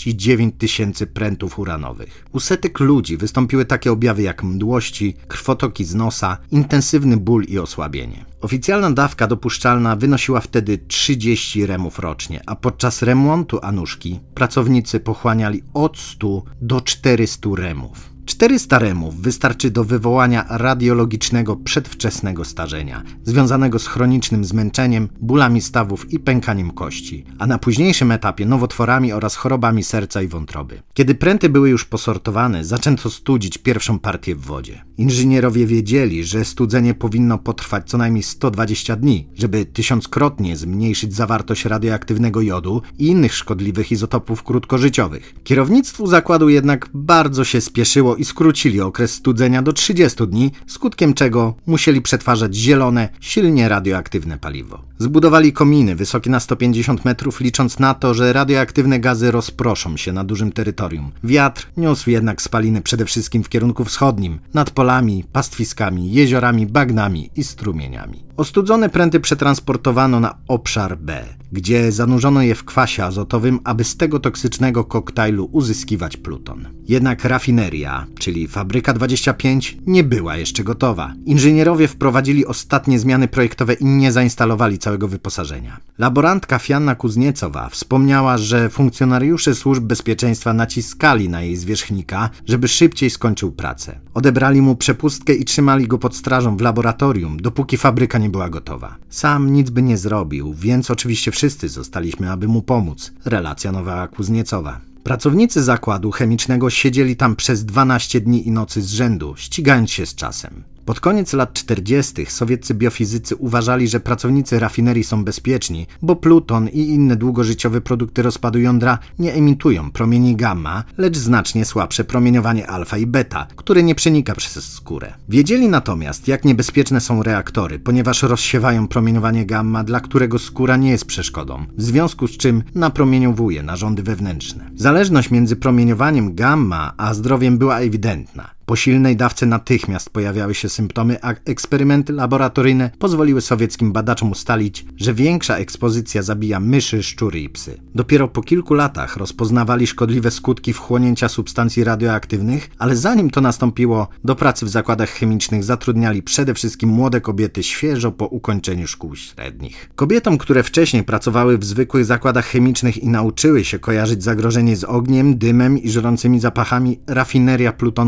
39 000 prętów uranowych. U setek ludzi wystąpiły takie objawy jak mdłości, krwotoki z nosa, intensywny ból i osłabienie. Oficjalna dawka dopuszczalna wynosiła wtedy 30 remów rocznie, a podczas remontu Anuszki pracownicy pochłaniali od 100 do 400 remów. 400 remów wystarczy do wywołania radiologicznego przedwczesnego starzenia, związanego z chronicznym zmęczeniem, bólami stawów i pękaniem kości, a na późniejszym etapie nowotworami oraz chorobami serca i wątroby. Kiedy pręty były już posortowane, zaczęto studzić pierwszą partię w wodzie. Inżynierowie wiedzieli, że studzenie powinno potrwać co najmniej 120 dni, żeby 1000-krotnie zmniejszyć zawartość radioaktywnego jodu i innych szkodliwych izotopów krótkożyciowych. Kierownictwu zakładu jednak bardzo się spieszyło i skrócili okres studzenia do 30 dni, skutkiem czego musieli przetwarzać zielone, silnie radioaktywne paliwo. Zbudowali kominy wysokie na 150 metrów, licząc na to, że radioaktywne gazy rozproszą się na dużym terytorium. Wiatr niósł jednak spaliny przede wszystkim w kierunku wschodnim, nad polami, pastwiskami, jeziorami, bagnami i strumieniami. Ostudzone pręty przetransportowano na obszar B, gdzie zanurzono je w kwasie azotowym, aby z tego toksycznego koktajlu uzyskiwać pluton. Jednak rafineria, czyli Fabryka 25, nie była jeszcze gotowa. Inżynierowie wprowadzili ostatnie zmiany projektowe i nie zainstalowali całego wyposażenia. Laborantka Fianna Kuzniecowa wspomniała, że funkcjonariusze służb bezpieczeństwa naciskali na jej zwierzchnika, żeby szybciej skończył pracę. Odebrali mu przepustkę i trzymali go pod strażą w laboratorium, dopóki fabryka nie była gotowa. Sam nic by nie zrobił, więc oczywiście wszyscy zostaliśmy, aby mu pomóc, relacjonowała Kuzniecowa. Pracownicy zakładu chemicznego siedzieli tam przez 12 dni i nocy z rzędu, ścigając się z czasem. Pod koniec lat 40. sowieccy biofizycy uważali, że pracownicy rafinerii są bezpieczni, bo pluton i inne długożyciowe produkty rozpadu jądra nie emitują promieni gamma, lecz znacznie słabsze promieniowanie alfa i beta, które nie przenika przez skórę. Wiedzieli natomiast, jak niebezpieczne są reaktory, ponieważ rozsiewają promieniowanie gamma, dla którego skóra nie jest przeszkodą, w związku z czym napromieniowuje narządy wewnętrzne. Zależność między promieniowaniem gamma a zdrowiem była ewidentna. Po silnej dawce natychmiast pojawiały się symptomy, a eksperymenty laboratoryjne pozwoliły sowieckim badaczom ustalić, że większa ekspozycja zabija myszy, szczury i psy. Dopiero po kilku latach rozpoznawali szkodliwe skutki wchłonięcia substancji radioaktywnych, ale zanim to nastąpiło, do pracy w zakładach chemicznych zatrudniali przede wszystkim młode kobiety świeżo po ukończeniu szkół średnich. Kobietom, które wcześniej pracowały w zwykłych zakładach chemicznych i nauczyły się kojarzyć zagrożenie z ogniem, dymem i żrącymi zapachami, rafineria plutonu wydawała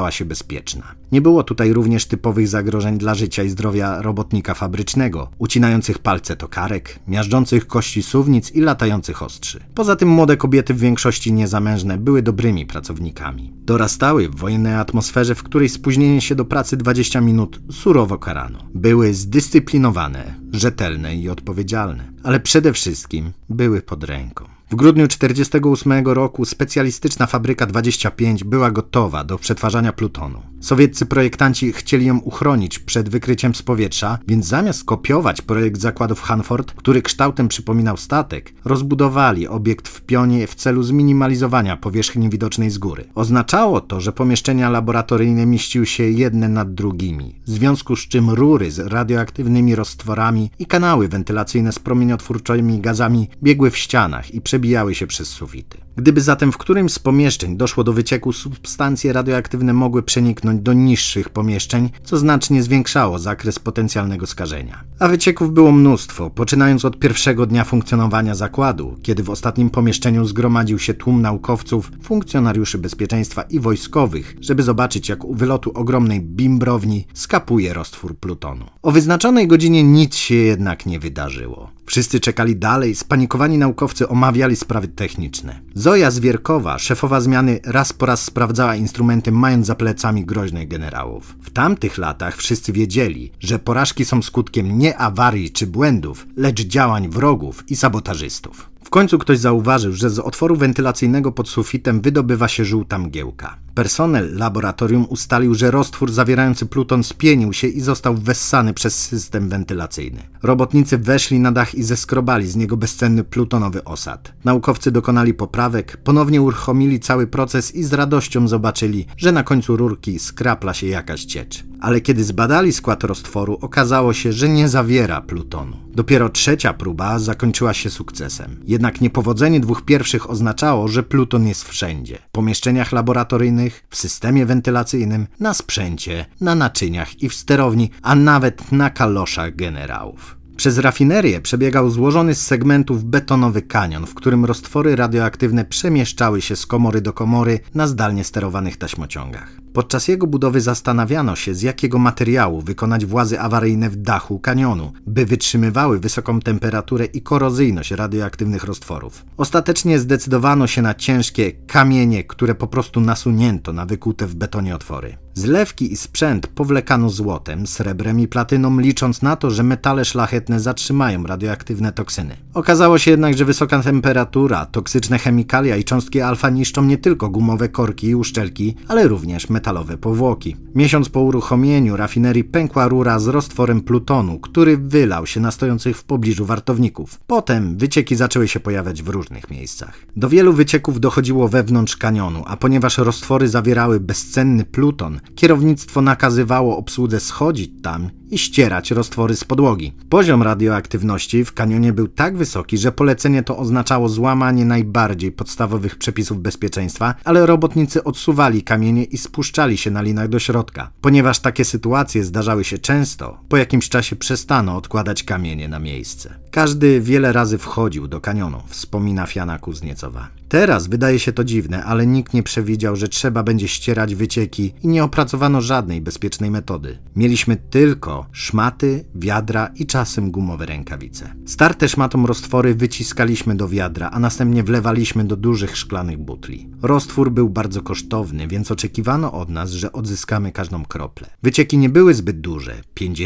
stała się bezpieczna. Nie było tutaj również typowych zagrożeń dla życia i zdrowia robotnika fabrycznego, ucinających palce tokarek, miażdżących kości suwnic i latających ostrzy. Poza tym młode kobiety, w większości niezamężne, były dobrymi pracownikami. Dorastały w wojennej atmosferze, w której spóźnienie się do pracy 20 minut surowo karano. Były zdyscyplinowane, rzetelne i odpowiedzialne, ale przede wszystkim były pod ręką. W grudniu 1948 roku specjalistyczna fabryka 25 była gotowa do przetwarzania plutonu. Sowieccy projektanci chcieli ją uchronić przed wykryciem z powietrza, więc zamiast kopiować projekt zakładów Hanford, który kształtem przypominał statek, rozbudowali obiekt w pionie w celu zminimalizowania powierzchni widocznej z góry. Oznaczało to, że pomieszczenia laboratoryjne mieściły się jedne nad drugimi, w związku z czym rury z radioaktywnymi roztworami i kanały wentylacyjne z promieniotwórczymi gazami biegły w ścianach i przebijały się przez sufity. Gdyby zatem w którymś z pomieszczeń doszło do wycieku, substancje radioaktywne mogły przeniknąć do niższych pomieszczeń, co znacznie zwiększało zakres potencjalnego skażenia. A wycieków było mnóstwo, poczynając od pierwszego dnia funkcjonowania zakładu, kiedy w ostatnim pomieszczeniu zgromadził się tłum naukowców, funkcjonariuszy bezpieczeństwa i wojskowych, żeby zobaczyć, jak u wylotu ogromnej bimbrowni skapuje roztwór plutonu. O wyznaczonej godzinie nic się jednak nie wydarzyło. Wszyscy czekali dalej, spanikowani naukowcy omawiali sprawy techniczne. Zoja Zwierkowa, szefowa zmiany, raz po raz sprawdzała instrumenty, mając za plecami groźnych generałów. W tamtych latach wszyscy wiedzieli, że porażki są skutkiem nie awarii czy błędów, lecz działań wrogów i sabotażystów. W końcu ktoś zauważył, że z otworu wentylacyjnego pod sufitem wydobywa się żółta mgiełka. Personel laboratorium ustalił, że roztwór zawierający pluton spienił się i został wessany przez system wentylacyjny. Robotnicy weszli na dach i zeskrobali z niego bezcenny plutonowy osad. Naukowcy dokonali poprawek, ponownie uruchomili cały proces i z radością zobaczyli, że na końcu rurki skrapla się jakaś ciecz. Ale kiedy zbadali skład roztworu, okazało się, że nie zawiera plutonu. Dopiero trzecia próba zakończyła się sukcesem. Jednak niepowodzenie dwóch pierwszych oznaczało, że pluton jest wszędzie. W pomieszczeniach laboratoryjnych, w systemie wentylacyjnym, na sprzęcie, na naczyniach i w sterowni, a nawet na kaloszach generałów. Przez rafinerię przebiegał złożony z segmentów betonowy kanion, w którym roztwory radioaktywne przemieszczały się z komory do komory na zdalnie sterowanych taśmociągach. Podczas jego budowy zastanawiano się, z jakiego materiału wykonać włazy awaryjne w dachu kanionu, by wytrzymywały wysoką temperaturę i korozyjność radioaktywnych roztworów. Ostatecznie zdecydowano się na ciężkie kamienie, które po prostu nasunięto na wykute w betonie otwory. Zlewki i sprzęt powlekano złotem, srebrem i platyną, licząc na to, że metale szlachetne zatrzymają radioaktywne toksyny. Okazało się jednak, że wysoka temperatura, toksyczne chemikalia i cząstki alfa niszczą nie tylko gumowe korki i uszczelki, ale również metalowe powłoki. Miesiąc po uruchomieniu rafinerii pękła rura z roztworem plutonu, który wylał się na stojących w pobliżu wartowników. Potem wycieki zaczęły się pojawiać w różnych miejscach. Do wielu wycieków dochodziło wewnątrz kanionu, a ponieważ roztwory zawierały bezcenny pluton, kierownictwo nakazywało obsłudze schodzić tam i ścierać roztwory z podłogi. Poziom radioaktywności w kanionie był tak wysoki, że polecenie to oznaczało złamanie najbardziej podstawowych przepisów bezpieczeństwa, ale robotnicy odsuwali kamienie i spuszczali się na linach do środka. Ponieważ takie sytuacje zdarzały się często, po jakimś czasie przestano odkładać kamienie na miejsce. Każdy wiele razy wchodził do kanionu, wspomina Fiana Kuzniecowa. Teraz wydaje się to dziwne, ale nikt nie przewidział, że trzeba będzie ścierać wycieki i nie opracowano żadnej bezpiecznej metody. Mieliśmy tylko szmaty, wiadra i czasem gumowe rękawice. Starte szmatą roztwory wyciskaliśmy do wiadra, a następnie wlewaliśmy do dużych szklanych butli. Roztwór był bardzo kosztowny, więc oczekiwano od nas, że odzyskamy każdą kroplę. Wycieki nie były zbyt duże,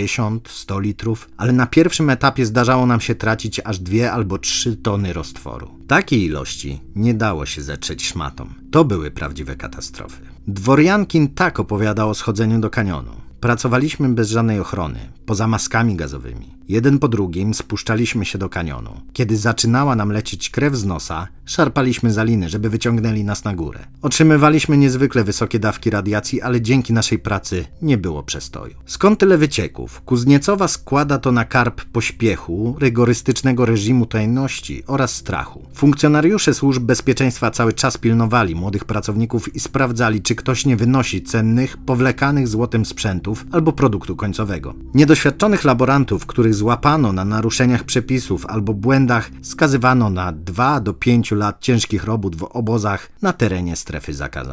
50-100 litrów, ale na pierwszym etapie zdarzało nam się tracić aż 2 albo 3 tony roztworu. Takiej ilości nie dało się zetrzeć szmatą. To były prawdziwe katastrofy. Dworjankin tak opowiadał o schodzeniu do kanionu. Pracowaliśmy bez żadnej ochrony, poza maskami gazowymi. Jeden po drugim spuszczaliśmy się do kanionu. Kiedy zaczynała nam lecieć krew z nosa, szarpaliśmy za liny, żeby wyciągnęli nas na górę. Otrzymywaliśmy niezwykle wysokie dawki radiacji, ale dzięki naszej pracy nie było przestoju. Skąd tyle wycieków? Kuzniecowa składa to na karb pośpiechu, rygorystycznego reżimu tajności oraz strachu. Funkcjonariusze służb bezpieczeństwa cały czas pilnowali młodych pracowników i sprawdzali, czy ktoś nie wynosi cennych, powlekanych złotem sprzętów albo produktu końcowego. Niedoświadczonych laborantów, których złapano na naruszeniach przepisów albo błędach, skazywano na 2 do 5 lat ciężkich robót w obozach na terenie strefy zakazanej.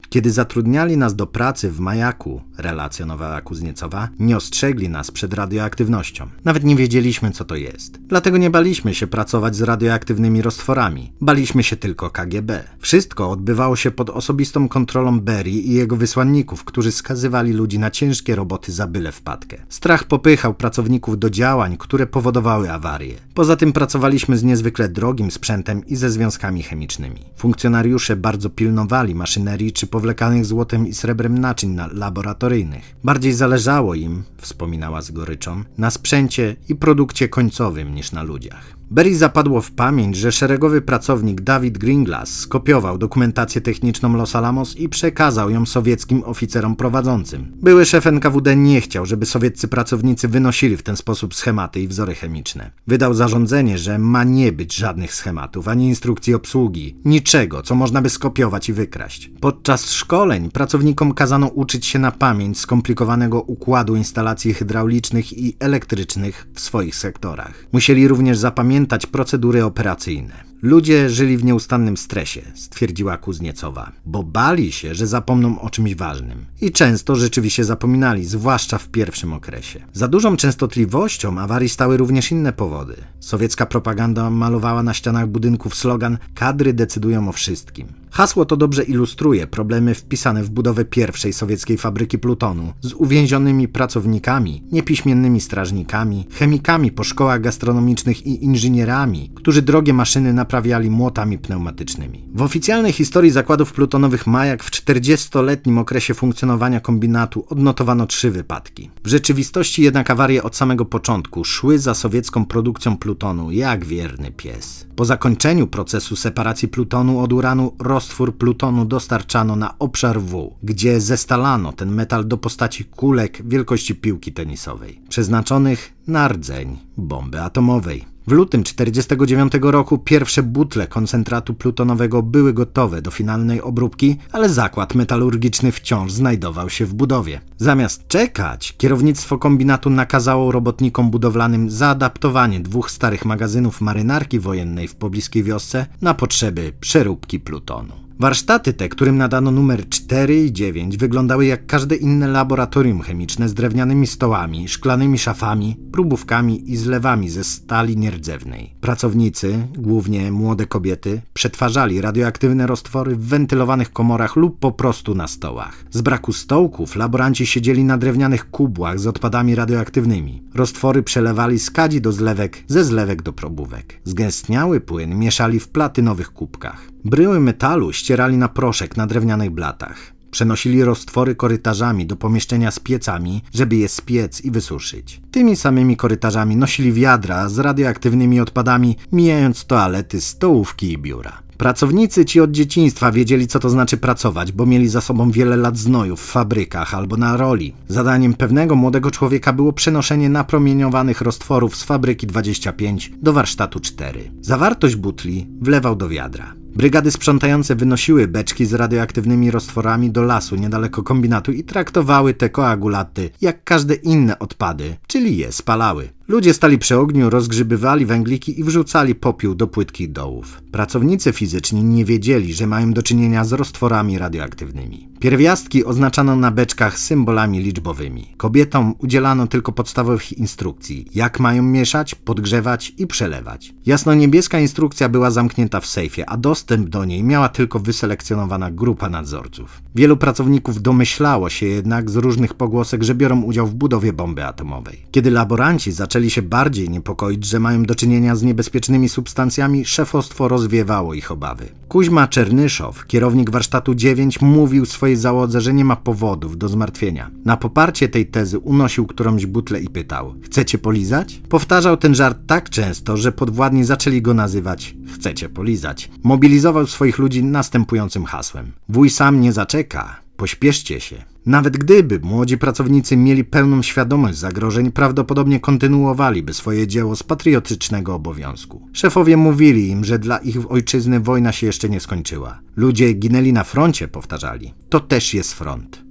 Kiedy zatrudniali nas do pracy w Majaku, relacjonowała Kuzniecowa, nie ostrzegli nas przed radioaktywnością. Nawet nie wiedzieliśmy, co to jest. Dlatego nie baliśmy się pracować z radioaktywnymi roztworami. Baliśmy się tylko KGB. Wszystko odbywało się pod osobistą kontrolą Berii i jego wysłanników, którzy skazywali ludzi na ciężkie roboty za byle wpadkę. Strach popychał pracowników do działań, które powodowały awarie. Poza tym pracowaliśmy z niezwykle drogim sprzętem i ze związkami chemicznymi. Funkcjonariusze bardzo pilnowali maszynerii czy powlekanych złotem i srebrem naczyń laboratoryjnych. Bardziej zależało im, wspominała z goryczą, na sprzęcie i produkcie końcowym niż na ludziach. Berii zapadło w pamięć, że szeregowy pracownik David Greenglass skopiował dokumentację techniczną Los Alamos i przekazał ją sowieckim oficerom prowadzącym. Były szef NKWD nie chciał, żeby sowieccy pracownicy wynosili w ten sposób schematy i wzory chemiczne. Wydał zarządzenie, że ma nie być żadnych schematów, ani instrukcji obsługi, niczego, co można by skopiować i wykraść. Podczas szkoleń pracownikom kazano uczyć się na pamięć skomplikowanego układu instalacji hydraulicznych i elektrycznych w swoich sektorach. Musieli również zapamiętać procedury operacyjne. Ludzie żyli w nieustannym stresie, stwierdziła Kuzniecowa, bo bali się, że zapomną o czymś ważnym. I często rzeczywiście zapominali, zwłaszcza w pierwszym okresie. Za dużą częstotliwością awarii stały również inne powody. Sowiecka propaganda malowała na ścianach budynków slogan „Kadry decydują o wszystkim”. Hasło to dobrze ilustruje problemy wpisane w budowę pierwszej sowieckiej fabryki plutonu z uwięzionymi pracownikami, niepiśmiennymi strażnikami, chemikami po szkołach gastronomicznych i inżynierami, którzy drogie maszyny naprawiali młotami pneumatycznymi. W oficjalnej historii zakładów plutonowych Majak w 40-letnim okresie funkcjonowania kombinatu odnotowano 3 wypadki. W rzeczywistości jednak awarie od samego początku szły za sowiecką produkcją plutonu jak wierny pies. Po zakończeniu procesu separacji plutonu od uranu roztwór plutonu dostarczano na obszar W, gdzie zestalano ten metal do postaci kulek wielkości piłki tenisowej, przeznaczonych na rdzeń bomby atomowej. W lutym 1949 roku pierwsze butle koncentratu plutonowego były gotowe do finalnej obróbki, ale zakład metalurgiczny wciąż znajdował się w budowie. Zamiast czekać, kierownictwo kombinatu nakazało robotnikom budowlanym zaadaptowanie 2 starych magazynów marynarki wojennej w pobliskiej wiosce na potrzeby przeróbki plutonu. Warsztaty te, którym nadano numer 4 i 9, wyglądały jak każde inne laboratorium chemiczne z drewnianymi stołami, szklanymi szafami, próbówkami i zlewami ze stali nierdzewnej. Pracownicy, głównie młode kobiety, przetwarzali radioaktywne roztwory w wentylowanych komorach lub po prostu na stołach. Z braku stołków laboranci siedzieli na drewnianych kubłach z odpadami radioaktywnymi. Roztwory przelewali z kadzi do zlewek, ze zlewek do probówek. Zgęstniały płyn mieszali w platynowych kubkach. Bryły metalu ścierali na proszek na drewnianych blatach. Przenosili roztwory korytarzami do pomieszczenia z piecami, żeby je spiec i wysuszyć. Tymi samymi korytarzami nosili wiadra z radioaktywnymi odpadami, mijając toalety, stołówki i biura. Pracownicy ci od dzieciństwa wiedzieli, co to znaczy pracować, bo mieli za sobą wiele lat znojów w fabrykach albo na roli. Zadaniem pewnego młodego człowieka było przenoszenie napromieniowanych roztworów z fabryki 25 do warsztatu 4. Zawartość butli wlewał do wiadra. Brygady sprzątające wynosiły beczki z radioaktywnymi roztworami do lasu niedaleko kombinatu i traktowały te koagulaty jak każde inne odpady, czyli je spalały. Ludzie stali przy ogniu, rozgrzebywali węgliki i wrzucali popiół do płytkich dołów. Pracownicy fizyczni nie wiedzieli, że mają do czynienia z roztworami radioaktywnymi. Pierwiastki oznaczano na beczkach symbolami liczbowymi. Kobietom udzielano tylko podstawowych instrukcji, jak mają mieszać, podgrzewać i przelewać. Jasno-niebieska instrukcja była zamknięta w sejfie, a dostęp do niej miała tylko wyselekcjonowana grupa nadzorców. Wielu pracowników domyślało się jednak z różnych pogłosek, że biorą udział w budowie bomby atomowej. Kiedy laboranci zaczęli się bardziej niepokoić, że mają do czynienia z niebezpiecznymi substancjami, szefostwo rozwiewało ich obawy. Kuźma Czernyszow, kierownik warsztatu 9, mówił swojej załodze, że nie ma powodów do zmartwienia. Na poparcie tej tezy unosił którąś butlę i pytał: „Chcecie polizać?” Powtarzał ten żart tak często, że podwładni zaczęli go nazywać „chcecie polizać”. Mobilizował swoich ludzi następującym hasłem: „Wuj sam nie zaczeka, pośpieszcie się”. Nawet gdyby młodzi pracownicy mieli pełną świadomość zagrożeń, prawdopodobnie kontynuowaliby swoje dzieło z patriotycznego obowiązku. Szefowie mówili im, że dla ich ojczyzny wojna się jeszcze nie skończyła. Ludzie ginęli na froncie, powtarzali. To też jest front.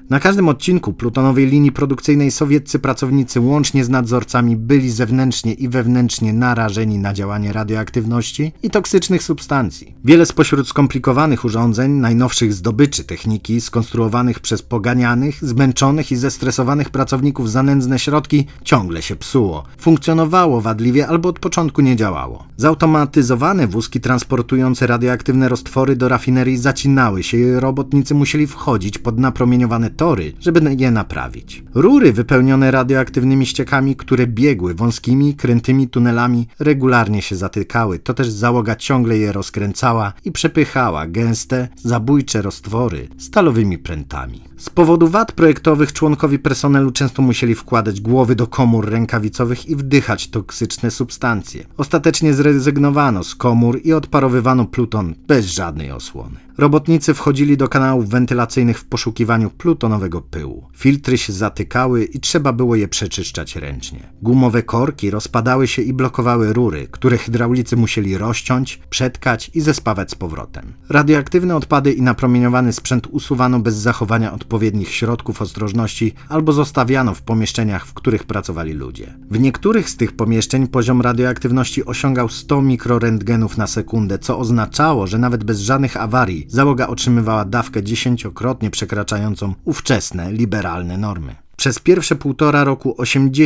Na każdym odcinku plutonowej linii produkcyjnej sowieccy pracownicy łącznie z nadzorcami byli zewnętrznie i wewnętrznie narażeni na działanie radioaktywności i toksycznych substancji. Wiele spośród skomplikowanych urządzeń, najnowszych zdobyczy techniki, skonstruowanych przez poganianych, zmęczonych i zestresowanych pracowników za nędzne środki, ciągle się psuło, funkcjonowało wadliwie albo od początku nie działało. Zautomatyzowane wózki transportujące radioaktywne roztwory do rafinerii zacinały się i robotnicy musieli wchodzić pod napromieniowane tory, żeby je naprawić. Rury wypełnione radioaktywnymi ściekami, które biegły wąskimi, krętymi tunelami, regularnie się zatykały, to też załoga ciągle je rozkręcała i przepychała gęste, zabójcze roztwory stalowymi prętami. Z powodu wad projektowych członkowie personelu często musieli wkładać głowy do komór rękawicowych i wdychać toksyczne substancje. Ostatecznie zrezygnowano z komór i odparowywano pluton bez żadnej osłony. Robotnicy wchodzili do kanałów wentylacyjnych w poszukiwaniu plutonowego pyłu. Filtry się zatykały i trzeba było je przeczyszczać ręcznie. Gumowe korki rozpadały się i blokowały rury, które hydraulicy musieli rozciąć, przetkać i zespawać z powrotem. Radioaktywne odpady i napromieniowany sprzęt usuwano bez zachowania odpowiednich środków ostrożności albo zostawiano w pomieszczeniach, w których pracowali ludzie. W niektórych z tych pomieszczeń poziom radioaktywności osiągał 100 mikrorentgenów na sekundę, co oznaczało, że nawet bez żadnych awarii załoga otrzymywała dawkę 10-krotnie przekraczającą ówczesne, liberalne normy. Przez pierwsze 1,5 roku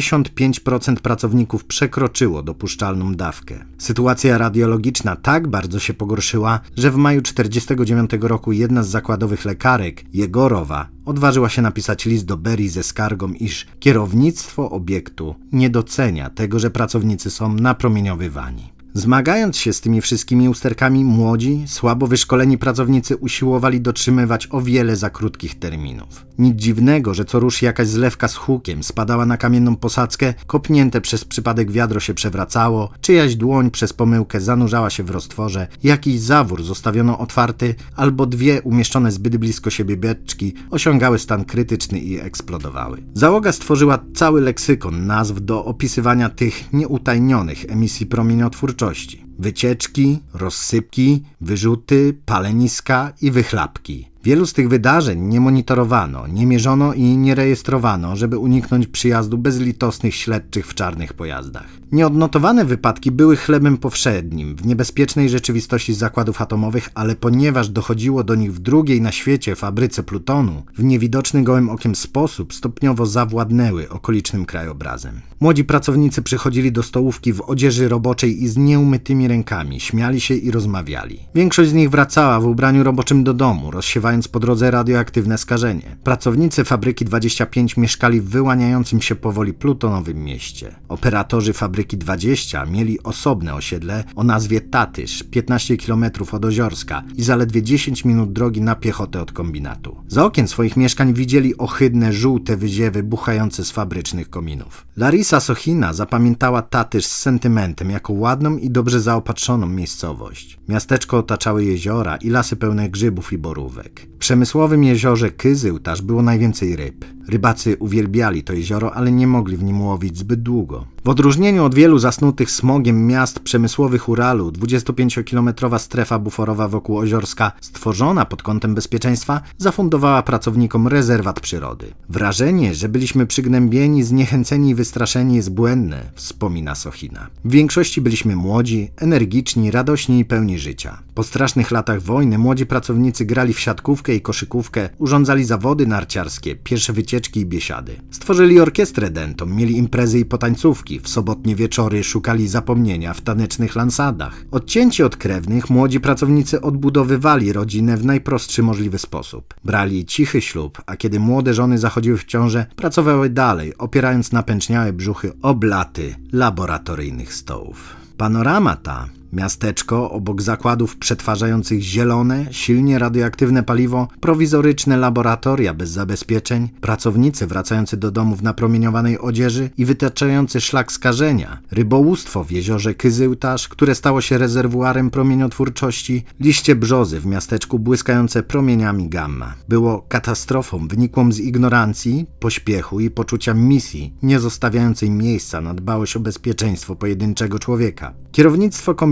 85% pracowników przekroczyło dopuszczalną dawkę. Sytuacja radiologiczna tak bardzo się pogorszyła, że w maju 1949 roku jedna z zakładowych lekarek, Jegorowa, odważyła się napisać list do Berii ze skargą, iż kierownictwo obiektu nie docenia tego, że pracownicy są napromieniowywani. Zmagając się z tymi wszystkimi usterkami, młodzi, słabo wyszkoleni pracownicy usiłowali dotrzymywać o wiele za krótkich terminów. Nic dziwnego, że co rusz jakaś zlewka z hukiem spadała na kamienną posadzkę, kopnięte przez przypadek wiadro się przewracało, czyjaś dłoń przez pomyłkę zanurzała się w roztworze, jakiś zawór zostawiono otwarty, albo dwie umieszczone zbyt blisko siebie beczki osiągały stan krytyczny i eksplodowały. Załoga stworzyła cały leksykon nazw do opisywania tych nieutajnionych emisji promieniotwórczych. Wycieczki, rozsypki, wyrzuty, paleniska i wychlapki. Wielu z tych wydarzeń nie monitorowano, nie mierzono i nie rejestrowano, żeby uniknąć przyjazdu bezlitosnych śledczych w czarnych pojazdach. Nieodnotowane wypadki były chlebem powszednim w niebezpiecznej rzeczywistości zakładów atomowych, ale ponieważ dochodziło do nich w drugiej na świecie fabryce plutonu, w niewidoczny gołym okiem sposób stopniowo zawładnęły okolicznym krajobrazem. Młodzi pracownicy przychodzili do stołówki w odzieży roboczej i z nieumytymi rękami, śmiali się i rozmawiali. Większość z nich wracała w ubraniu roboczym do domu, rozsiewając po drodze radioaktywne skażenie. Pracownicy fabryki 25 mieszkali w wyłaniającym się powoli plutonowym mieście. Operatorzy fabryki 20 mieli osobne osiedle o nazwie Tatysz, 15 km od Oziorska i zaledwie 10 minut drogi na piechotę od kombinatu. Za okien swoich mieszkań widzieli ohydne, żółte wyziewy buchające z fabrycznych kominów. Larisa Sochina zapamiętała Tatysz z sentymentem jako ładną i dobrze zaopatrzoną miejscowość. Miasteczko otaczały jeziora i lasy pełne grzybów i borówek. W przemysłowym jeziorze Kyzyłtarz było najwięcej ryb. Rybacy uwielbiali to jezioro, ale nie mogli w nim łowić zbyt długo. W odróżnieniu od wielu zasnutych smogiem miast przemysłowych Uralu, 25-kilometrowa strefa buforowa wokół Oziorska, stworzona pod kątem bezpieczeństwa, zafundowała pracownikom rezerwat przyrody. Wrażenie, że byliśmy przygnębieni, zniechęceni i wystraszeni jest błędne, wspomina Sochina. W większości byliśmy młodzi, energiczni, radośni i pełni życia. Po strasznych latach wojny młodzi pracownicy grali w siatkówkę i koszykówkę, urządzali zawody narciarskie, pierwsze wycieczki i biesiady. Stworzyli orkiestrę dentą, mieli imprezy i potańcówki, w sobotnie wieczory szukali zapomnienia w tanecznych lansadach. Odcięci od krewnych, młodzi pracownicy odbudowywali rodzinę w najprostszy możliwy sposób. Brali cichy ślub, a kiedy młode żony zachodziły w ciążę, pracowały dalej, opierając na pęczniałe brzuchy oblaty laboratoryjnych stołów. Panorama ta, miasteczko obok zakładów przetwarzających zielone, silnie radioaktywne paliwo, prowizoryczne laboratoria bez zabezpieczeń, pracownicy wracający do domu w napromieniowanej odzieży i wytaczający szlak skażenia, rybołówstwo w jeziorze Kyzyłtarz, które stało się rezerwuarem promieniotwórczości, liście brzozy w miasteczku błyskające promieniami gamma. Było katastrofą wynikłą z ignorancji, pośpiechu i poczucia misji, nie zostawiającej miejsca na dbałość o bezpieczeństwo pojedynczego człowieka. Kierownictwo kombinatu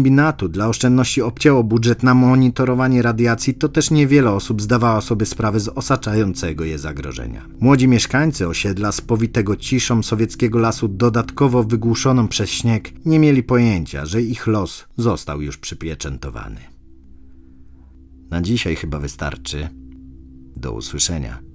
kombinatu dla oszczędności obcięło budżet na monitorowanie radiacji, to też niewiele osób zdawało sobie sprawę z osaczającego je zagrożenia. Młodzi mieszkańcy osiedla spowitego ciszą sowieckiego lasu, dodatkowo wygłuszoną przez śnieg, nie mieli pojęcia, że ich los został już przypieczętowany. Na dzisiaj chyba wystarczy. Do usłyszenia.